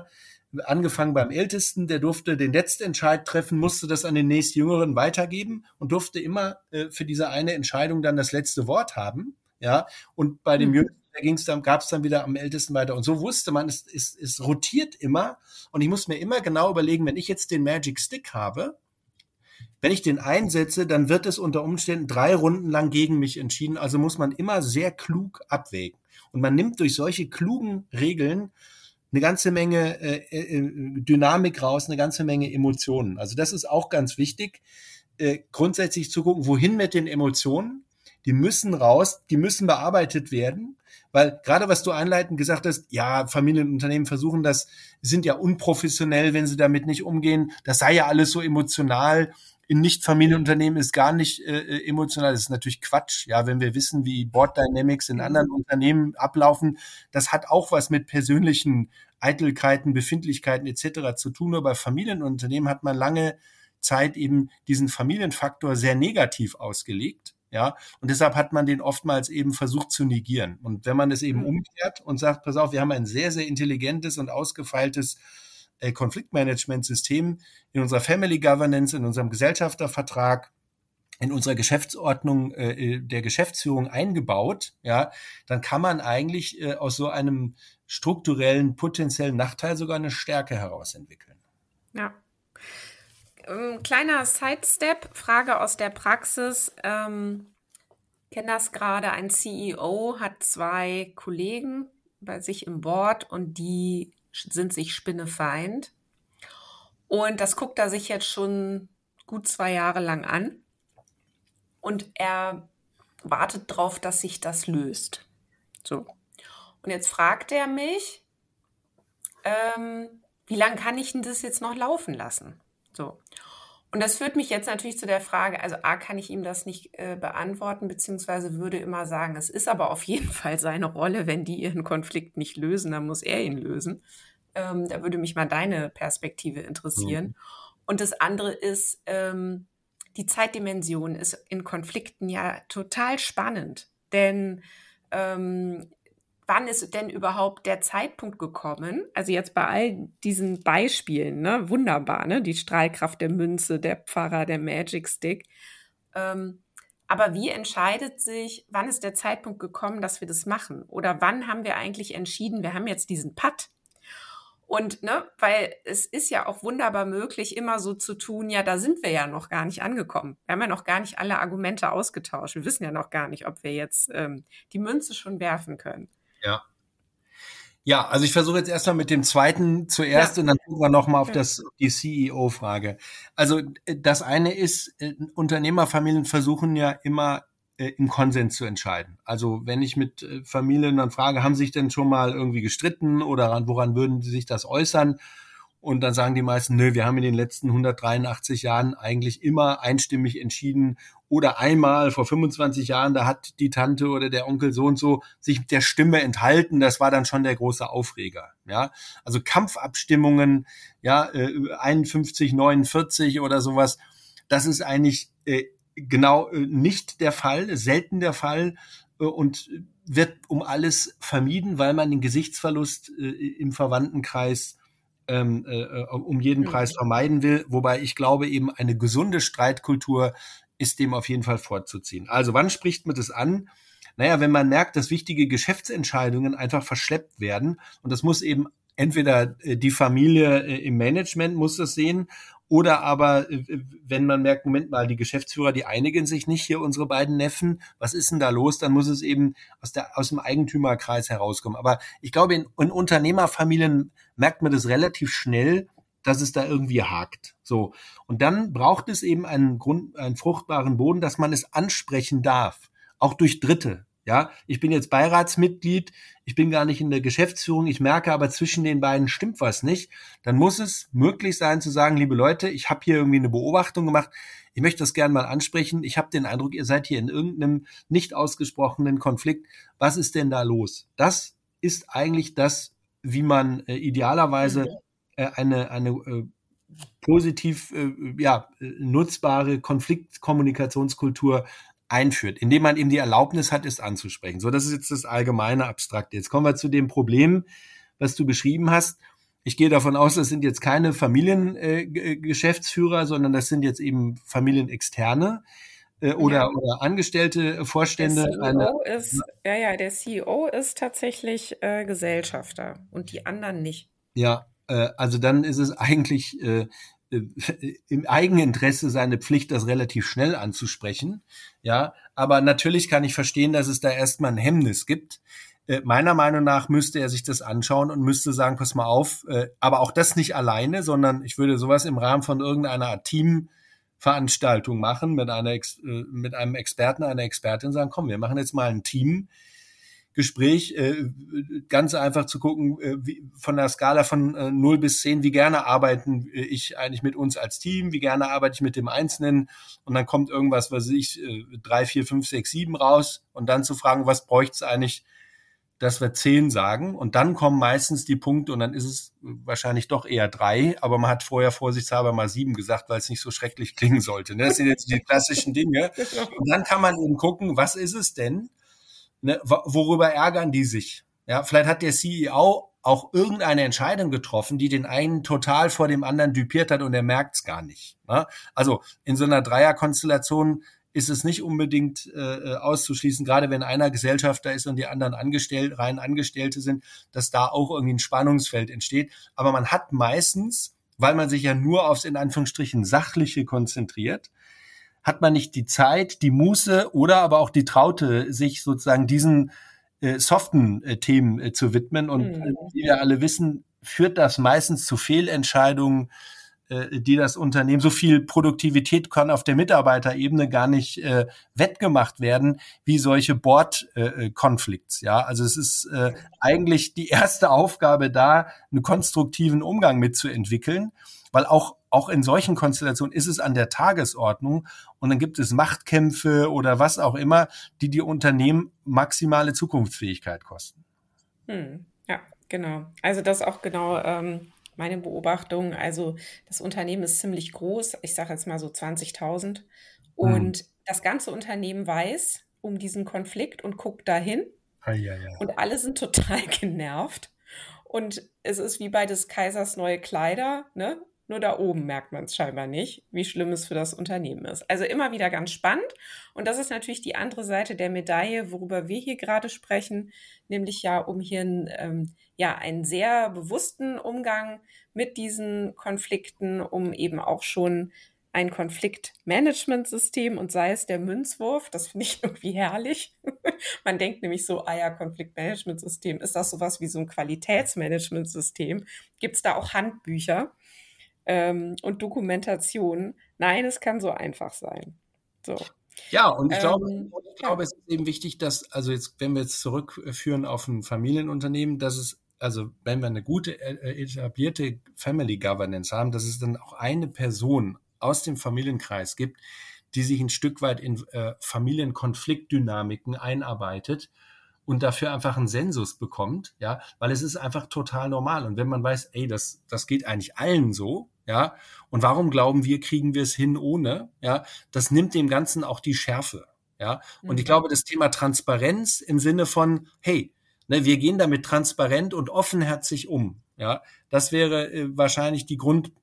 angefangen beim Ältesten, der durfte den letzten Entscheid treffen, musste das an den nächstjüngeren weitergeben und durfte immer für diese eine Entscheidung dann das letzte Wort haben. Ja, und bei dem Jüngsten, gab es dann wieder am Ältesten weiter. Und so wusste man, es rotiert immer. Und ich muss mir immer genau überlegen, wenn ich jetzt den Magic Stick habe, wenn ich den einsetze, dann wird es unter Umständen 3 Runden lang gegen mich entschieden. Also muss man immer sehr klug abwägen. Und man nimmt durch solche klugen Regeln eine ganze Menge Dynamik raus, eine ganze Menge Emotionen. Also das ist auch ganz wichtig, grundsätzlich zu gucken, wohin mit den Emotionen. Die müssen raus, die müssen bearbeitet werden, weil gerade was du einleitend gesagt hast, ja, Familienunternehmen versuchen das, sind ja unprofessionell, wenn sie damit nicht umgehen. Das sei ja alles so emotional. In Nicht-Familienunternehmen ist gar nicht emotional. Das ist natürlich Quatsch. Ja, wenn wir wissen, wie Board Dynamics in anderen Unternehmen ablaufen, das hat auch was mit persönlichen Eitelkeiten, Befindlichkeiten etc. zu tun. Nur bei Familienunternehmen hat man lange Zeit eben diesen Familienfaktor sehr negativ ausgelegt. Ja, und deshalb hat man den oftmals eben versucht zu negieren. Und wenn man es eben umkehrt und sagt, pass auf, wir haben ein sehr, sehr intelligentes und ausgefeiltes Konfliktmanagementsystem in unserer Family Governance, in unserem Gesellschaftervertrag, in unserer Geschäftsordnung der Geschäftsführung eingebaut, ja, dann kann man eigentlich aus so einem strukturellen, potenziellen Nachteil sogar eine Stärke herausentwickeln. Ja. Kleiner Sidestep, Frage aus der Praxis. Kenne das gerade, ein CEO hat 2 Kollegen bei sich im Board und die sind sich spinnefeind. Und das guckt er sich jetzt schon gut 2 Jahre lang an. Und er wartet drauf, dass sich das löst. So. Und jetzt fragt er mich, wie lange kann ich denn das jetzt noch laufen lassen? So. Und das führt mich jetzt natürlich zu der Frage, also A, kann ich ihm das nicht beantworten, beziehungsweise würde immer sagen, es ist aber auf jeden Fall seine Rolle, wenn die ihren Konflikt nicht lösen, dann muss er ihn lösen. Da würde mich mal deine Perspektive interessieren. Und das andere ist, die Zeitdimension ist in Konflikten ja total spannend, denn wann ist denn überhaupt der Zeitpunkt gekommen? Also jetzt bei all diesen Beispielen, ne, wunderbar, ne, die Strahlkraft der Münze, der Pfarrer, der Magic Stick. Aber wie entscheidet sich, wann ist der Zeitpunkt gekommen, dass wir das machen? Oder wann haben wir eigentlich entschieden, wir haben jetzt diesen Putt? Und, ne, weil es ist ja auch wunderbar möglich, immer so zu tun, ja, da sind wir ja noch gar nicht angekommen. Wir haben ja noch gar nicht alle Argumente ausgetauscht. Wir wissen ja noch gar nicht, ob wir jetzt die Münze schon werfen können. Ja. Ja, also ich versuche jetzt erstmal mit dem zweiten zuerst und dann gucken wir nochmal auf die CEO-Frage. Also das eine ist, Unternehmerfamilien versuchen ja immer im Konsens zu entscheiden. Also wenn ich mit Familien dann frage, haben Sie sich denn schon mal irgendwie gestritten oder woran würden Sie sich das äußern? Und dann sagen die meisten, nö, wir haben in den letzten 183 Jahren eigentlich immer einstimmig entschieden. Oder einmal vor 25 Jahren, da hat die Tante oder der Onkel so und so sich der Stimme enthalten. Das war dann schon der große Aufreger. Ja, also Kampfabstimmungen, ja, 51, 49 oder sowas. Das ist eigentlich genau nicht der Fall, selten der Fall und wird um alles vermieden, weil man den Gesichtsverlust im Verwandtenkreis um jeden Preis vermeiden will, wobei ich glaube, eben eine gesunde Streitkultur ist dem auf jeden Fall vorzuziehen. Also wann spricht man das an? Naja, wenn man merkt, dass wichtige Geschäftsentscheidungen einfach verschleppt werden und das muss eben entweder die Familie im Management muss das sehen oder aber, wenn man merkt, Moment mal, die Geschäftsführer, die einigen sich nicht, hier unsere beiden Neffen, was ist denn da los? Dann muss es eben aus dem Eigentümerkreis herauskommen. Aber ich glaube, in Unternehmerfamilien merkt man das relativ schnell, dass es da irgendwie hakt. So. Und dann braucht es eben einen fruchtbaren Boden, dass man es ansprechen darf. Auch durch Dritte. Ja, ich bin jetzt Beiratsmitglied, ich bin gar nicht in der Geschäftsführung, ich merke aber zwischen den beiden stimmt was nicht. Dann muss es möglich sein zu sagen, liebe Leute, ich habe hier irgendwie eine Beobachtung gemacht, ich möchte das gerne mal ansprechen, ich habe den Eindruck, ihr seid hier in irgendeinem nicht ausgesprochenen Konflikt. Was ist denn da los? Das ist eigentlich das, wie man idealerweise eine positiv nutzbare Konfliktkommunikationskultur einführt, indem man eben die Erlaubnis hat, es anzusprechen. So, das ist jetzt das allgemeine Abstrakte. Jetzt kommen wir zu dem Problem, was du beschrieben hast. Ich gehe davon aus, das sind jetzt keine Familiengeschäftsführer, sondern das sind jetzt eben Familienexterne oder Angestellte, Der Vorstände. Der CEO ist tatsächlich Gesellschafter und die anderen nicht. Ja, also dann ist es eigentlich im Eigeninteresse seine Pflicht, das relativ schnell anzusprechen. Ja, aber natürlich kann ich verstehen, dass es da erstmal ein Hemmnis gibt. Meiner Meinung nach müsste er sich das anschauen und müsste sagen, pass mal auf, aber auch das nicht alleine, sondern ich würde sowas im Rahmen von irgendeiner Art Teamveranstaltung machen, mit einem Experten, einer Expertin sagen, komm, wir machen jetzt mal ein Teamgespräch, ganz einfach zu gucken, von der Skala von 0 bis 10, wie gerne arbeiten ich eigentlich mit uns als Team, wie gerne arbeite ich mit dem Einzelnen, und dann kommt irgendwas, 3, 4, 5, 6, 7 raus, und dann zu fragen, was bräuchte es eigentlich, dass wir 10 sagen, und dann kommen meistens die Punkte und dann ist es wahrscheinlich doch eher 3, aber man hat vorher vorsichtshalber mal 7 gesagt, weil es nicht so schrecklich klingen sollte. Das sind jetzt die klassischen Dinge. Und dann kann man eben gucken, was ist es denn? Worüber ärgern die sich? Ja, vielleicht hat der CEO auch irgendeine Entscheidung getroffen, die den einen total vor dem anderen düpiert hat und er merkt es gar nicht. Ne? Also in so einer Dreierkonstellation ist es nicht unbedingt auszuschließen, gerade wenn einer Gesellschafter ist und die anderen rein Angestellte sind, dass da auch irgendwie ein Spannungsfeld entsteht. Aber man hat meistens, weil man sich ja nur aufs in Anführungsstrichen Sachliche konzentriert, hat man nicht die Zeit, die Muße oder aber auch die Traute, sich sozusagen diesen soften Themen zu widmen. Und wie wir alle wissen, führt das meistens zu Fehlentscheidungen, die das Unternehmen, so viel Produktivität kann auf der Mitarbeiterebene gar nicht wettgemacht werden, wie solche Board-Konflikts. Ja, also es ist eigentlich die erste Aufgabe da, einen konstruktiven Umgang mitzuentwickeln, weil auch in solchen Konstellationen ist es an der Tagesordnung, und dann gibt es Machtkämpfe oder was auch immer, die Unternehmen maximale Zukunftsfähigkeit kosten. Ja, genau. Also das ist auch genau meine Beobachtung. Also das Unternehmen ist ziemlich groß, ich sage jetzt mal so 20.000, und das ganze Unternehmen weiß um diesen Konflikt und guckt dahin, und alle sind total genervt. Und es ist wie bei des Kaisers neue Kleider, ne? Nur da oben merkt man es scheinbar nicht, wie schlimm es für das Unternehmen ist. Also immer wieder ganz spannend. Und das ist natürlich die andere Seite der Medaille, worüber wir hier gerade sprechen, nämlich ja um hier einen sehr bewussten Umgang mit diesen Konflikten, um eben auch schon ein Konfliktmanagementsystem, und sei es der Münzwurf, das finde ich irgendwie herrlich. Man denkt nämlich so, Konfliktmanagementsystem, ist das sowas wie so ein Qualitätsmanagementsystem? Gibt es da auch Handbücher und Dokumentationen? Nein, es kann so einfach sein. So. Ja, und ich glaube, es ist eben wichtig, dass, also jetzt, wenn wir jetzt zurückführen auf ein Familienunternehmen, dass es, also wenn wir eine gute etablierte Family Governance haben, dass es dann auch eine Person aus dem Familienkreis gibt, die sich ein Stück weit in Familienkonfliktdynamiken einarbeitet und dafür einfach einen Sensus bekommt, ja, weil es ist einfach total normal. Und wenn man weiß, das geht eigentlich allen so, ja, und warum glauben wir, kriegen wir es hin ohne, ja, das nimmt dem Ganzen auch die Schärfe, ja. Und ich glaube, das Thema Transparenz im Sinne von, hey, wir gehen damit transparent und offenherzig um, ja, das wäre wahrscheinlich die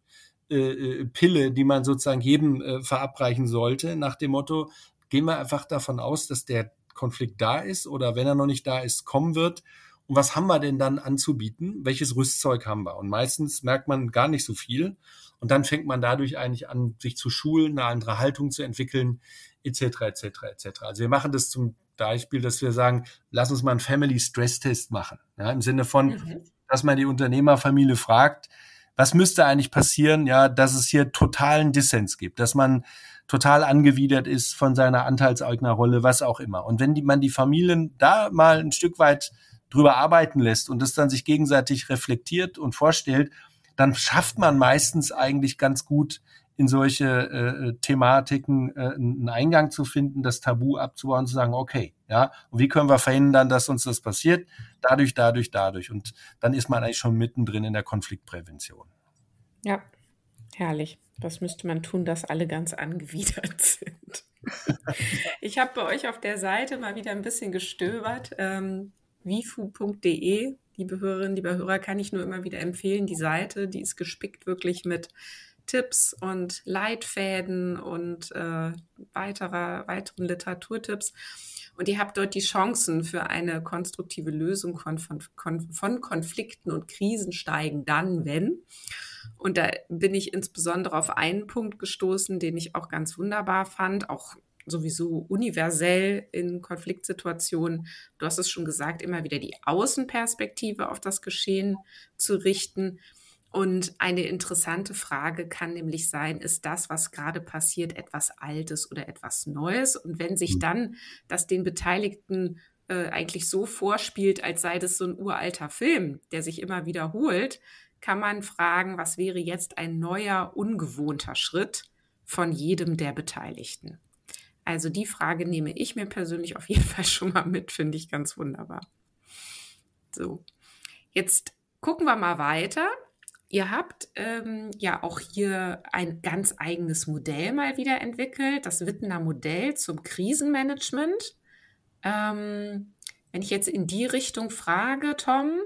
Grundpille, die man sozusagen jedem verabreichen sollte, nach dem Motto, gehen wir einfach davon aus, dass der Konflikt da ist oder wenn er noch nicht da ist, kommen wird. Und was haben wir denn dann anzubieten? Welches Rüstzeug haben wir? Und meistens merkt man gar nicht so viel. Und dann fängt man dadurch eigentlich an, sich zu schulen, eine andere Haltung zu entwickeln, etc., etc., etc. Also wir machen das zum Beispiel, dass wir sagen, lass uns mal einen Family Stress Test machen. Ja, im Sinne von, dass man die Unternehmerfamilie fragt, was müsste eigentlich passieren, ja, dass es hier totalen Dissens gibt, dass man total angewidert ist von seiner Anteilseignerrolle, was auch immer. Und wenn man die Familien da mal ein Stück weit drüber arbeiten lässt und das dann sich gegenseitig reflektiert und vorstellt, dann schafft man meistens eigentlich ganz gut in solche Thematiken einen Eingang zu finden, das Tabu abzubauen und zu sagen, okay, ja, und wie können wir verhindern, dass uns das passiert? Dadurch. Und dann ist man eigentlich schon mittendrin in der Konfliktprävention. Ja, herrlich. Was müsste man tun, dass alle ganz angewidert sind? Ich habe bei euch auf der Seite mal wieder ein bisschen gestöbert. Wifu.de, liebe Hörerinnen, lieber Hörer, kann ich nur immer wieder empfehlen. Die Seite, die ist gespickt wirklich mit Tipps und Leitfäden und weiteren Literaturtipps. Und ihr habt dort die Chancen für eine konstruktive Lösung von Konflikten und Krisen steigen dann, wenn. Und da bin ich insbesondere auf einen Punkt gestoßen, den ich auch ganz wunderbar fand, auch sowieso universell in Konfliktsituationen. Du hast es schon gesagt, immer wieder die Außenperspektive auf das Geschehen zu richten. Und eine interessante Frage kann nämlich sein, ist das, was gerade passiert, etwas Altes oder etwas Neues? Und wenn sich dann das den Beteiligten eigentlich so vorspielt, als sei das so ein uralter Film, der sich immer wiederholt, kann man fragen, was wäre jetzt ein neuer, ungewohnter Schritt von jedem der Beteiligten? Also die Frage nehme ich mir persönlich auf jeden Fall schon mal mit, finde ich ganz wunderbar. So, jetzt gucken wir mal weiter. Ihr habt ja auch hier ein ganz eigenes Modell mal wieder entwickelt, das Wittener Modell zum Krisenmanagement. Wenn ich jetzt in die Richtung frage, Tom,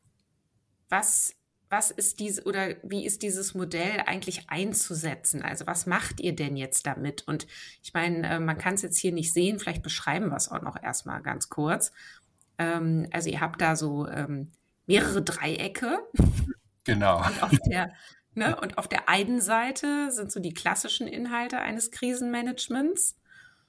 was ist wie ist dieses Modell eigentlich einzusetzen? Also was macht ihr denn jetzt damit? Und ich meine, man kann es jetzt hier nicht sehen, vielleicht beschreiben wir es auch noch erstmal ganz kurz. Also ihr habt da so mehrere Dreiecke. Genau. Und auf der einen Seite sind so die klassischen Inhalte eines Krisenmanagements.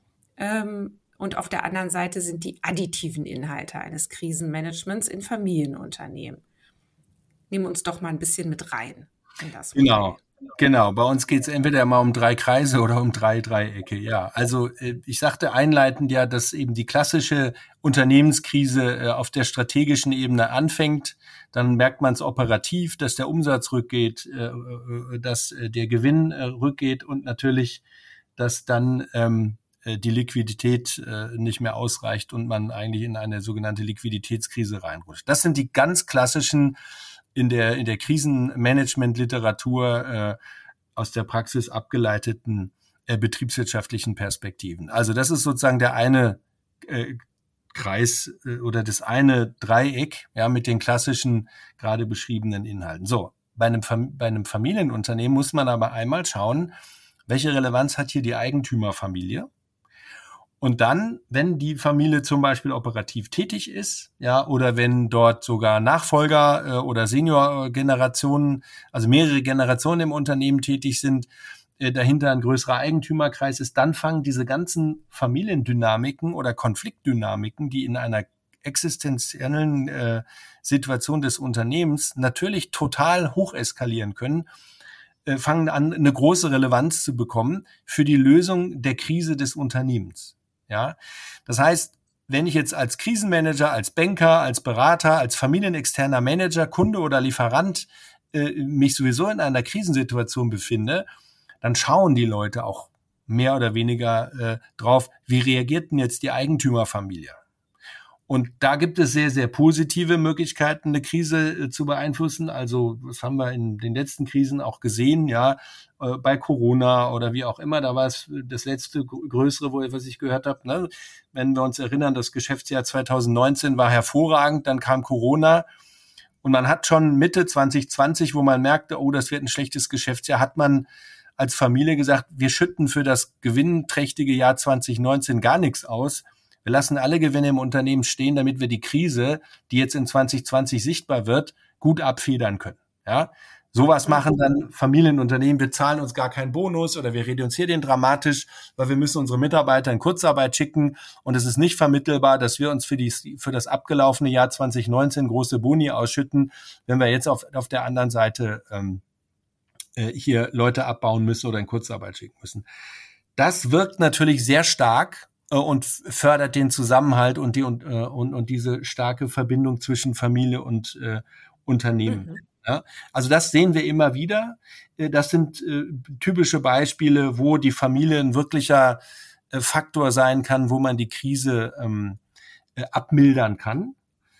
Und auf der anderen Seite sind die additiven Inhalte eines Krisenmanagements in Familienunternehmen. Nehmen uns doch mal ein bisschen mit rein in das Modell. Genau. Bei uns geht es entweder mal um 3 Kreise oder um 3 Dreiecke. Ja, also ich sagte einleitend ja, dass eben die klassische Unternehmenskrise auf der strategischen Ebene anfängt. Dann merkt man es operativ, dass der Umsatz rückgeht, dass der Gewinn rückgeht und natürlich, dass dann die Liquidität nicht mehr ausreicht und man eigentlich in eine sogenannte Liquiditätskrise reinrutscht. Das sind die ganz klassischen in der Krisenmanagement-Literatur aus der Praxis abgeleiteten betriebswirtschaftlichen Perspektiven. Also das ist sozusagen der eine Kreis oder das eine Dreieck, ja, mit den klassischen gerade beschriebenen Inhalten. So, bei einem Familienunternehmen muss man aber einmal schauen, welche Relevanz hat hier die Eigentümerfamilie? Und dann, wenn die Familie zum Beispiel operativ tätig ist, ja, oder wenn dort sogar Nachfolger oder Senior-Generationen, also mehrere Generationen im Unternehmen tätig sind, dahinter ein größerer Eigentümerkreis ist, dann fangen diese ganzen Familiendynamiken oder Konfliktdynamiken, die in einer existenziellen Situation des Unternehmens natürlich total hoch eskalieren können, fangen an, eine große Relevanz zu bekommen für die Lösung der Krise des Unternehmens. Ja, das heißt, wenn ich jetzt als Krisenmanager, als Banker, als Berater, als familienexterner Manager, Kunde oder Lieferant mich sowieso in einer Krisensituation befinde, dann schauen die Leute auch mehr oder weniger drauf, wie reagiert denn jetzt die Eigentümerfamilie? Und da gibt es sehr, sehr positive Möglichkeiten, eine Krise zu beeinflussen. Also das haben wir in den letzten Krisen auch gesehen, ja, bei Corona oder wie auch immer. Da war es das letzte größere, was ich gehört habe. Ne? Wenn wir uns erinnern, das Geschäftsjahr 2019 war hervorragend, dann kam Corona. Und man hat schon Mitte 2020, wo man merkte, oh, das wird ein schlechtes Geschäftsjahr, hat man als Familie gesagt, wir schütten für das gewinnträchtige Jahr 2019 gar nichts aus. Wir lassen alle Gewinne im Unternehmen stehen, damit wir die Krise, die jetzt in 2020 sichtbar wird, gut abfedern können. Ja, sowas machen dann Familienunternehmen. Wir zahlen uns gar keinen Bonus oder wir reduzieren den dramatisch, weil wir müssen unsere Mitarbeiter in Kurzarbeit schicken und es ist nicht vermittelbar, dass wir uns für das abgelaufene Jahr 2019 große Boni ausschütten, wenn wir jetzt auf der anderen Seite hier Leute abbauen müssen oder in Kurzarbeit schicken müssen. Das wirkt natürlich sehr stark und fördert den Zusammenhalt und diese starke Verbindung zwischen Familie und Unternehmen. Mhm. Ja, also das sehen wir immer wieder. Das sind typische Beispiele, wo die Familie ein wirklicher Faktor sein kann, wo man die Krise abmildern kann.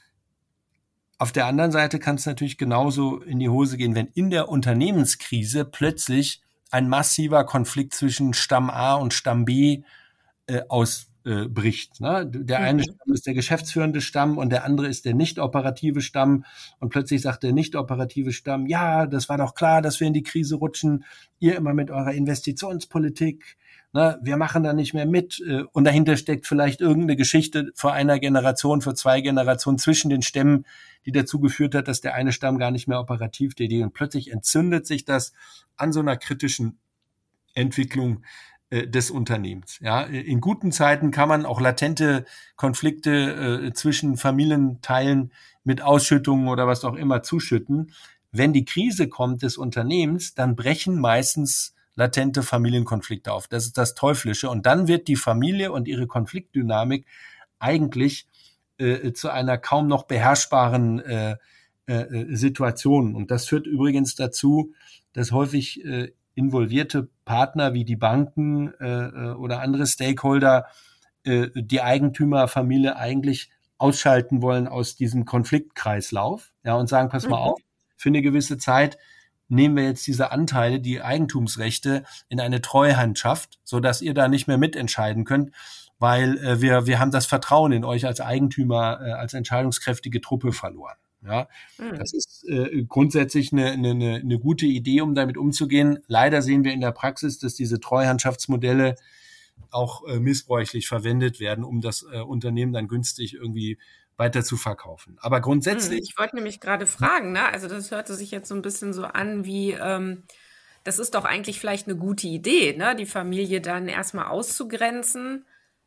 Auf der anderen Seite kann es natürlich genauso in die Hose gehen, wenn in der Unternehmenskrise plötzlich ein massiver Konflikt zwischen Stamm A und Stamm B bricht. Ne? Der eine Stamm ist der geschäftsführende Stamm und der andere ist der nicht operative Stamm. Und plötzlich sagt der nicht operative Stamm, ja, das war doch klar, dass wir in die Krise rutschen. Ihr immer mit eurer Investitionspolitik. Ne? Wir machen da nicht mehr mit. Und dahinter steckt vielleicht irgendeine Geschichte vor einer Generation, vor 2 Generationen zwischen den Stämmen, die dazu geführt hat, dass der eine Stamm gar nicht mehr operativ tätig. Und plötzlich entzündet sich das an so einer kritischen Entwicklung des Unternehmens. Ja, in guten Zeiten kann man auch latente Konflikte zwischen Familienteilen mit Ausschüttungen oder was auch immer zuschütten. Wenn die Krise kommt des Unternehmens, dann brechen meistens latente Familienkonflikte auf. Das ist das Teuflische. Und dann wird die Familie und ihre Konfliktdynamik eigentlich zu einer kaum noch beherrschbaren Situation. Und das führt übrigens dazu, dass häufig involvierte Partner wie die Banken oder andere Stakeholder die Eigentümerfamilie eigentlich ausschalten wollen aus diesem Konfliktkreislauf, ja, und sagen, pass mal auf, für eine gewisse Zeit nehmen wir jetzt diese Anteile, die Eigentumsrechte in eine Treuhandschaft, so dass ihr da nicht mehr mitentscheiden könnt, weil wir haben das Vertrauen in euch als Eigentümer, als entscheidungskräftige Truppe verloren. Ja, das ist grundsätzlich eine gute Idee, um damit umzugehen. Leider sehen wir in der Praxis, dass diese Treuhandschaftsmodelle auch missbräuchlich verwendet werden, um das Unternehmen dann günstig irgendwie weiter zu verkaufen. Aber grundsätzlich. Ich wollte nämlich gerade fragen, ne? Also das hörte sich jetzt so ein bisschen so an wie, das ist doch eigentlich vielleicht eine gute Idee, ne? Die Familie dann erstmal auszugrenzen.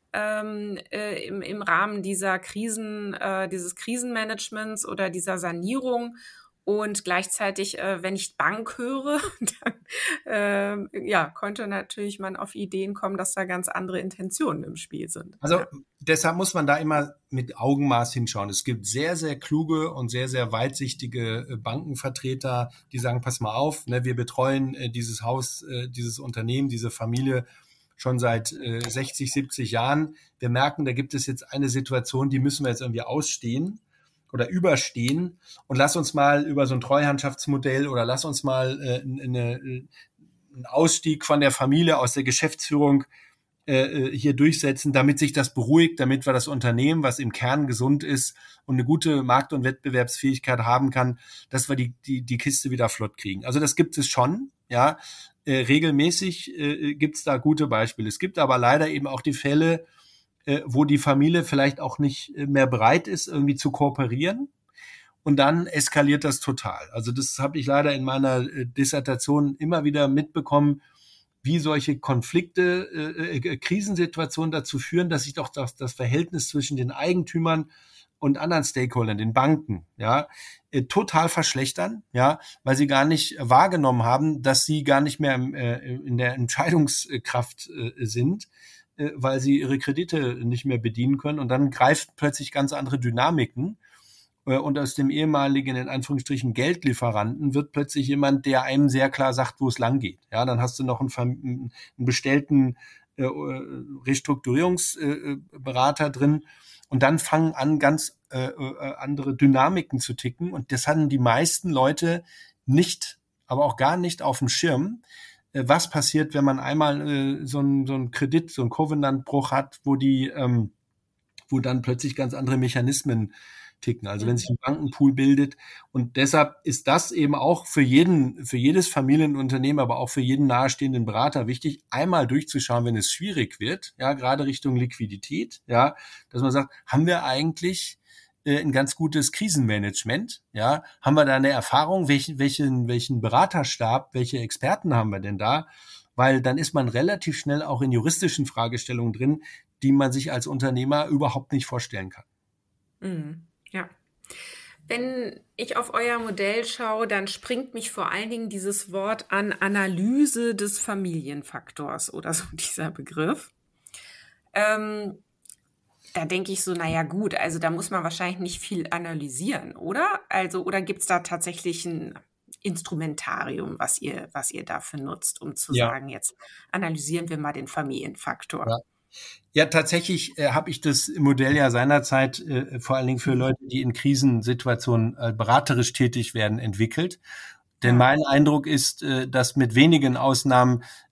Im Rahmen dieser dieses Krisenmanagements oder dieser Sanierung. Und gleichzeitig, wenn ich Bank höre, dann konnte natürlich man auf Ideen kommen, dass da ganz andere Intentionen im Spiel sind. Also deshalb muss man da immer mit Augenmaß hinschauen. Es gibt sehr, sehr kluge und sehr, sehr weitsichtige Bankenvertreter, die sagen, pass mal auf, ne, wir betreuen dieses Haus, dieses Unternehmen, diese Familie schon seit 60, 70 Jahren. Wir merken, da gibt es jetzt eine Situation, die müssen wir jetzt irgendwie ausstehen oder überstehen und lass uns mal über so ein Treuhandschaftsmodell oder lass uns mal einen Ausstieg von der Familie aus der Geschäftsführung hier durchsetzen, damit sich das beruhigt, damit wir das Unternehmen, was im Kern gesund ist und eine gute Markt- und Wettbewerbsfähigkeit haben kann, dass wir die Kiste wieder flott kriegen. Also das gibt es schon, ja. Regelmäßig gibt's da gute Beispiele. Es gibt aber leider eben auch die Fälle, wo die Familie vielleicht auch nicht mehr bereit ist, irgendwie zu kooperieren. Und dann eskaliert das total. Also das habe ich leider in meiner Dissertation immer wieder mitbekommen, wie solche Konflikte, Krisensituationen dazu führen, dass sich doch das Verhältnis zwischen den Eigentümern und anderen Stakeholdern, den Banken, ja, total verschlechtern, ja, weil sie gar nicht wahrgenommen haben, dass sie gar nicht mehr in der Entscheidungskraft sind, weil sie ihre Kredite nicht mehr bedienen können. Und dann greift plötzlich ganz andere Dynamiken. Und aus dem ehemaligen, in Anführungsstrichen, Geldlieferanten wird plötzlich jemand, der einem sehr klar sagt, wo es lang geht. Ja, dann hast du noch einen bestellten Restrukturierungsberater drin. Und dann fangen an, ganz andere Dynamiken zu ticken. Und das hatten die meisten Leute nicht, aber auch gar nicht auf dem Schirm. Was passiert, wenn man einmal so einen Kredit, so einen Covenant-Bruch hat, wo dann plötzlich ganz andere Mechanismen ticken. Also wenn sich ein Bankenpool bildet. Und deshalb ist das eben auch für jedes Familienunternehmen, aber auch für jeden nahestehenden Berater wichtig, einmal durchzuschauen, wenn es schwierig wird, ja, gerade Richtung Liquidität, ja, dass man sagt, haben wir eigentlich ein ganz gutes Krisenmanagement, ja, haben wir da eine Erfahrung, welchen Beraterstab, welche Experten haben wir denn da? Weil dann ist man relativ schnell auch in juristischen Fragestellungen drin, die man sich als Unternehmer überhaupt nicht vorstellen kann. Ja. Wenn ich auf euer Modell schaue, dann springt mich vor allen Dingen dieses Wort an, Analyse des Familienfaktors oder so dieser Begriff. Da denke ich so, naja gut, also da muss man wahrscheinlich nicht viel analysieren, oder? Also, oder gibt es da tatsächlich ein Instrumentarium, was ihr dafür nutzt, um zu sagen, jetzt analysieren wir mal den Familienfaktor? Ja. Ja, tatsächlich habe ich das Modell ja seinerzeit vor allen Dingen für Leute, die in Krisensituationen beraterisch tätig werden, entwickelt. Denn mein Eindruck ist, dass mit wenigen Ausnahmen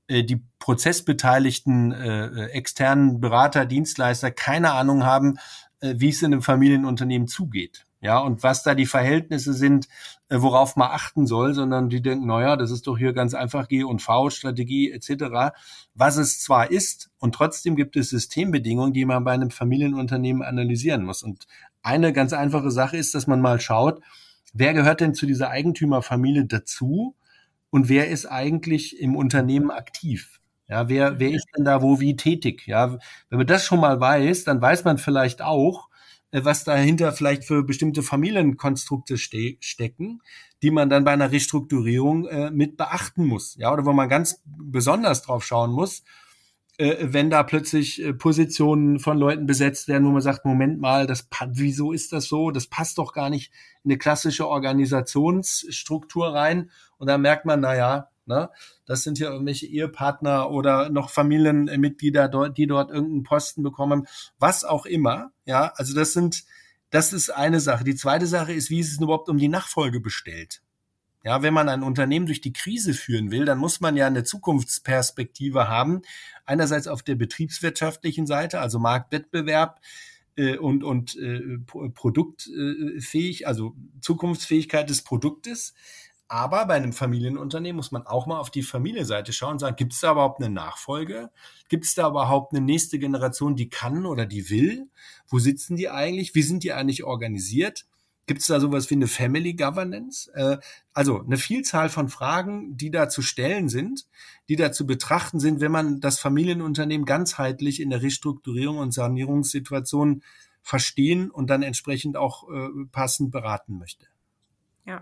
die prozessbeteiligten externen Berater, Dienstleister keine Ahnung haben, wie es in einem Familienunternehmen zugeht. Ja, und was da die Verhältnisse sind, worauf man achten soll, sondern die denken, naja, das ist doch hier ganz einfach G&V, Strategie etc., was es zwar ist, und trotzdem gibt es Systembedingungen, die man bei einem Familienunternehmen analysieren muss. Und eine ganz einfache Sache ist, dass man mal schaut, wer gehört denn zu dieser Eigentümerfamilie dazu und wer ist eigentlich im Unternehmen aktiv? Ja, wer ist denn da wo wie tätig? Ja, wenn man das schon mal weiß, dann weiß man vielleicht auch, was dahinter vielleicht für bestimmte Familienkonstrukte stecken, die man dann bei einer Restrukturierung mit beachten muss. Ja, oder wo man ganz besonders drauf schauen muss, wenn da plötzlich Positionen von Leuten besetzt werden, wo man sagt, Moment mal, wieso ist das so? Das passt doch gar nicht in eine klassische Organisationsstruktur rein. Und dann merkt man, naja, ne, das sind ja irgendwelche Ehepartner oder noch Familienmitglieder dort, die dort irgendeinen Posten bekommen, was auch immer. Ja, also das ist eine Sache. Die zweite Sache ist, wie ist es überhaupt um die Nachfolge bestellt? Ja, wenn man ein Unternehmen durch die Krise führen will, dann muss man ja eine Zukunftsperspektive haben. Einerseits auf der betriebswirtschaftlichen Seite, also Marktwettbewerb und produktfähig, also Zukunftsfähigkeit des Produktes. Aber bei einem Familienunternehmen muss man auch mal auf die Familienseite schauen und sagen, gibt es da überhaupt eine Nachfolge? Gibt es da überhaupt eine nächste Generation, die kann oder die will? Wo sitzen die eigentlich? Wie sind die eigentlich organisiert? Gibt es da sowas wie eine Family Governance? Also eine Vielzahl von Fragen, die da zu stellen sind, die da zu betrachten sind, wenn man das Familienunternehmen ganzheitlich in der Restrukturierung und Sanierungssituation verstehen und dann entsprechend auch passend beraten möchte. Ja.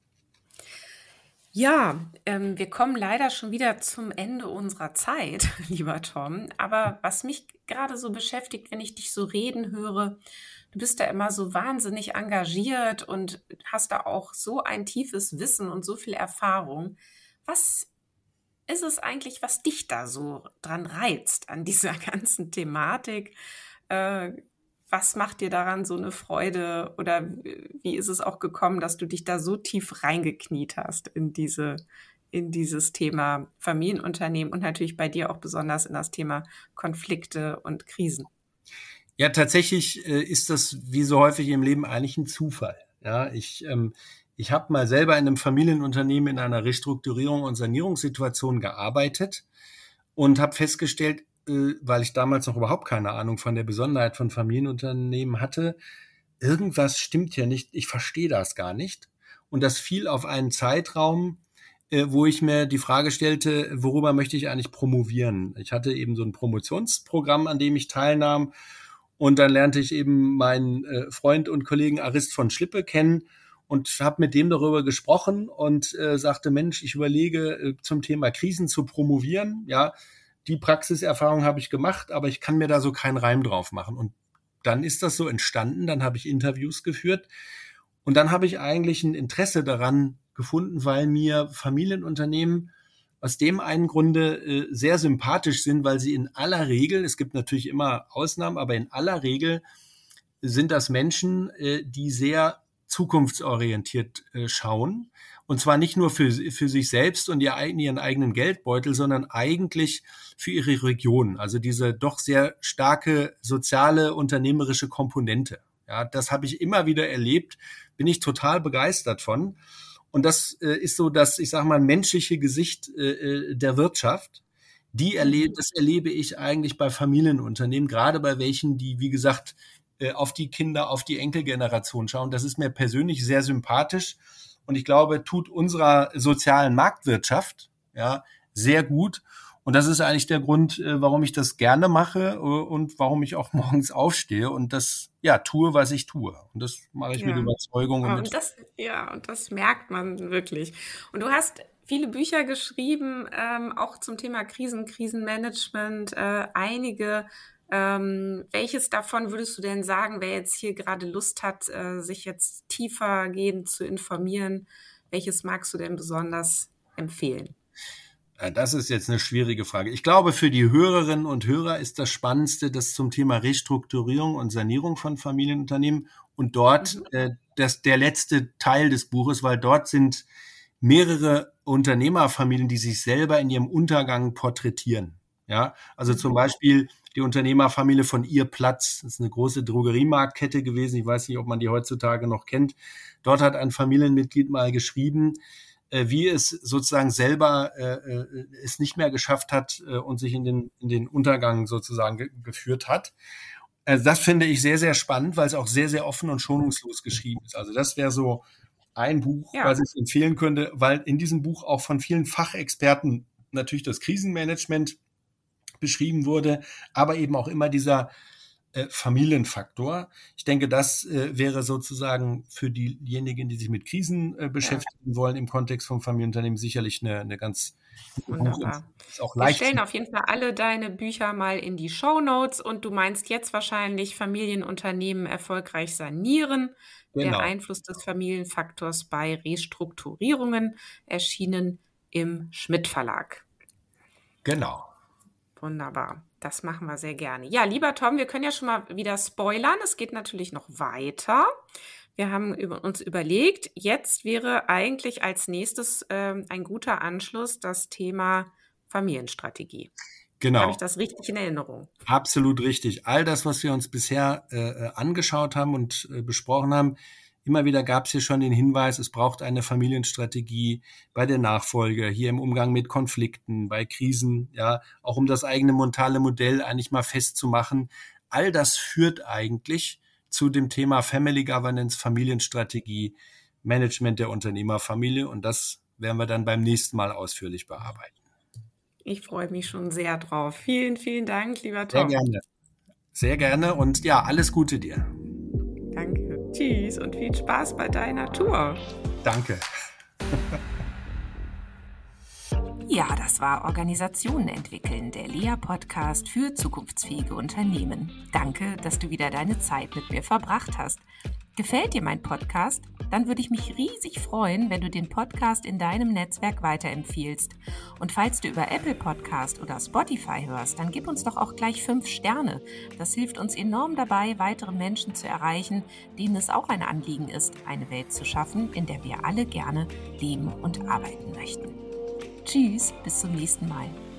Ja, wir kommen leider schon wieder zum Ende unserer Zeit, lieber Tom. Aber was mich gerade so beschäftigt, wenn ich dich so reden höre, du bist da immer so wahnsinnig engagiert und hast da auch so ein tiefes Wissen und so viel Erfahrung. Was ist es eigentlich, was dich da so dran reizt an dieser ganzen Thematik? Was macht dir daran so eine Freude oder wie ist es auch gekommen, dass du dich da so tief reingekniet hast in dieses Thema Familienunternehmen und natürlich bei dir auch besonders in das Thema Konflikte und Krisen? Ja, tatsächlich ist das wie so häufig im Leben eigentlich ein Zufall. Ja, ich habe mal selber in einem Familienunternehmen in einer Restrukturierung und Sanierungssituation gearbeitet und habe festgestellt, weil ich damals noch überhaupt keine Ahnung von der Besonderheit von Familienunternehmen hatte, irgendwas stimmt hier nicht, ich verstehe das gar nicht. Und das fiel auf einen Zeitraum, wo ich mir die Frage stellte, worüber möchte ich eigentlich promovieren? Ich hatte eben so ein Promotionsprogramm, an dem ich teilnahm. Und dann lernte ich eben meinen Freund und Kollegen Arist von Schlippe kennen und habe mit dem darüber gesprochen und sagte, Mensch, ich überlege zum Thema Krisen zu promovieren. Ja, die Praxiserfahrung habe ich gemacht, aber ich kann mir da so keinen Reim drauf machen. Und dann ist das so entstanden, dann habe ich Interviews geführt und dann habe ich eigentlich ein Interesse daran gefunden, weil mir Familienunternehmen aus dem einen Grunde sehr sympathisch sind, weil sie in aller Regel, es gibt natürlich immer Ausnahmen, aber in aller Regel sind das Menschen, die sehr zukunftsorientiert schauen. Und zwar nicht nur für sich selbst und ihren eigenen Geldbeutel, sondern eigentlich für ihre Region. Also diese doch sehr starke soziale, unternehmerische Komponente. Ja, das habe ich immer wieder erlebt, bin ich total begeistert von. Und das ist so das, ich sage mal, menschliche Gesicht der Wirtschaft. Das erlebe ich eigentlich bei Familienunternehmen, gerade bei welchen, die, wie gesagt, auf die Kinder, auf die Enkelgeneration schauen. Das ist mir persönlich sehr sympathisch und ich glaube, tut unserer sozialen Marktwirtschaft ja sehr gut. Und das ist eigentlich der Grund, warum ich das gerne mache und warum ich auch morgens aufstehe und das ja tue, was ich tue. Und das mache ich mit Überzeugung und mit. Und das merkt man wirklich. Und du hast viele Bücher geschrieben, auch zum Thema Krisenmanagement, einige. Welches davon würdest du denn sagen, wer jetzt hier gerade Lust hat, sich jetzt tiefergehend zu informieren, welches magst du denn besonders empfehlen? Das ist jetzt eine schwierige Frage. Ich glaube, für die Hörerinnen und Hörer ist das Spannendste das zum Thema Restrukturierung und Sanierung von Familienunternehmen und dort der letzte Teil des Buches, weil dort sind mehrere Unternehmerfamilien, die sich selber in ihrem Untergang porträtieren. Ja, also zum Beispiel die Unternehmerfamilie von Ihr Platz. Das ist eine große Drogeriemarktkette gewesen. Ich weiß nicht, ob man die heutzutage noch kennt. Dort hat ein Familienmitglied mal geschrieben, wie es sozusagen selber es nicht mehr geschafft hat und sich in den Untergang sozusagen geführt hat. Das finde ich sehr, sehr spannend, weil es auch sehr, sehr offen und schonungslos geschrieben ist. Also das wäre so ein Buch, was ich empfehlen könnte, weil in diesem Buch auch von vielen Fachexperten natürlich das Krisenmanagement beschrieben wurde, aber eben auch immer dieser Familienfaktor. Ich denke, das wäre sozusagen für diejenigen, die sich mit Krisen beschäftigen wollen, im Kontext vom Familienunternehmen sicherlich eine ganz wunderbar. Ist auch Wir leicht. stellen auf jeden Fall alle deine Bücher mal in die Shownotes und du meinst jetzt wahrscheinlich Familienunternehmen erfolgreich sanieren. Genau. Der Einfluss des Familienfaktors bei Restrukturierungen, erschienen im Schmidt Verlag. Genau. Wunderbar, das machen wir sehr gerne. Ja, lieber Tom, wir können ja schon mal wieder spoilern. Es geht natürlich noch weiter. Wir haben uns überlegt, jetzt wäre eigentlich als nächstes ein guter Anschluss das Thema Familienstrategie. Genau. Habe ich das richtig in Erinnerung? Absolut richtig. All das, was wir uns bisher angeschaut haben und besprochen haben, immer wieder gab es hier schon den Hinweis, es braucht eine Familienstrategie bei der Nachfolge, hier im Umgang mit Konflikten, bei Krisen, ja, auch um das eigene mentale Modell eigentlich mal festzumachen. All das führt eigentlich zu dem Thema Family Governance, Familienstrategie, Management der Unternehmerfamilie, und das werden wir dann beim nächsten Mal ausführlich bearbeiten. Ich freue mich schon sehr drauf. Vielen, vielen Dank, lieber Tom. Sehr gerne. Sehr gerne und ja, alles Gute dir. Danke. Tschüss und viel Spaß bei deiner Tour. Danke. Ja, das war Organisationen entwickeln, der Lea-Podcast für zukunftsfähige Unternehmen. Danke, dass du wieder deine Zeit mit mir verbracht hast. Gefällt dir mein Podcast? Dann würde ich mich riesig freuen, wenn du den Podcast in deinem Netzwerk weiterempfiehlst. Und falls du über Apple Podcast oder Spotify hörst, dann gib uns doch auch gleich 5 Sterne. Das hilft uns enorm dabei, weitere Menschen zu erreichen, denen es auch ein Anliegen ist, eine Welt zu schaffen, in der wir alle gerne leben und arbeiten möchten. Tschüss, bis zum nächsten Mal.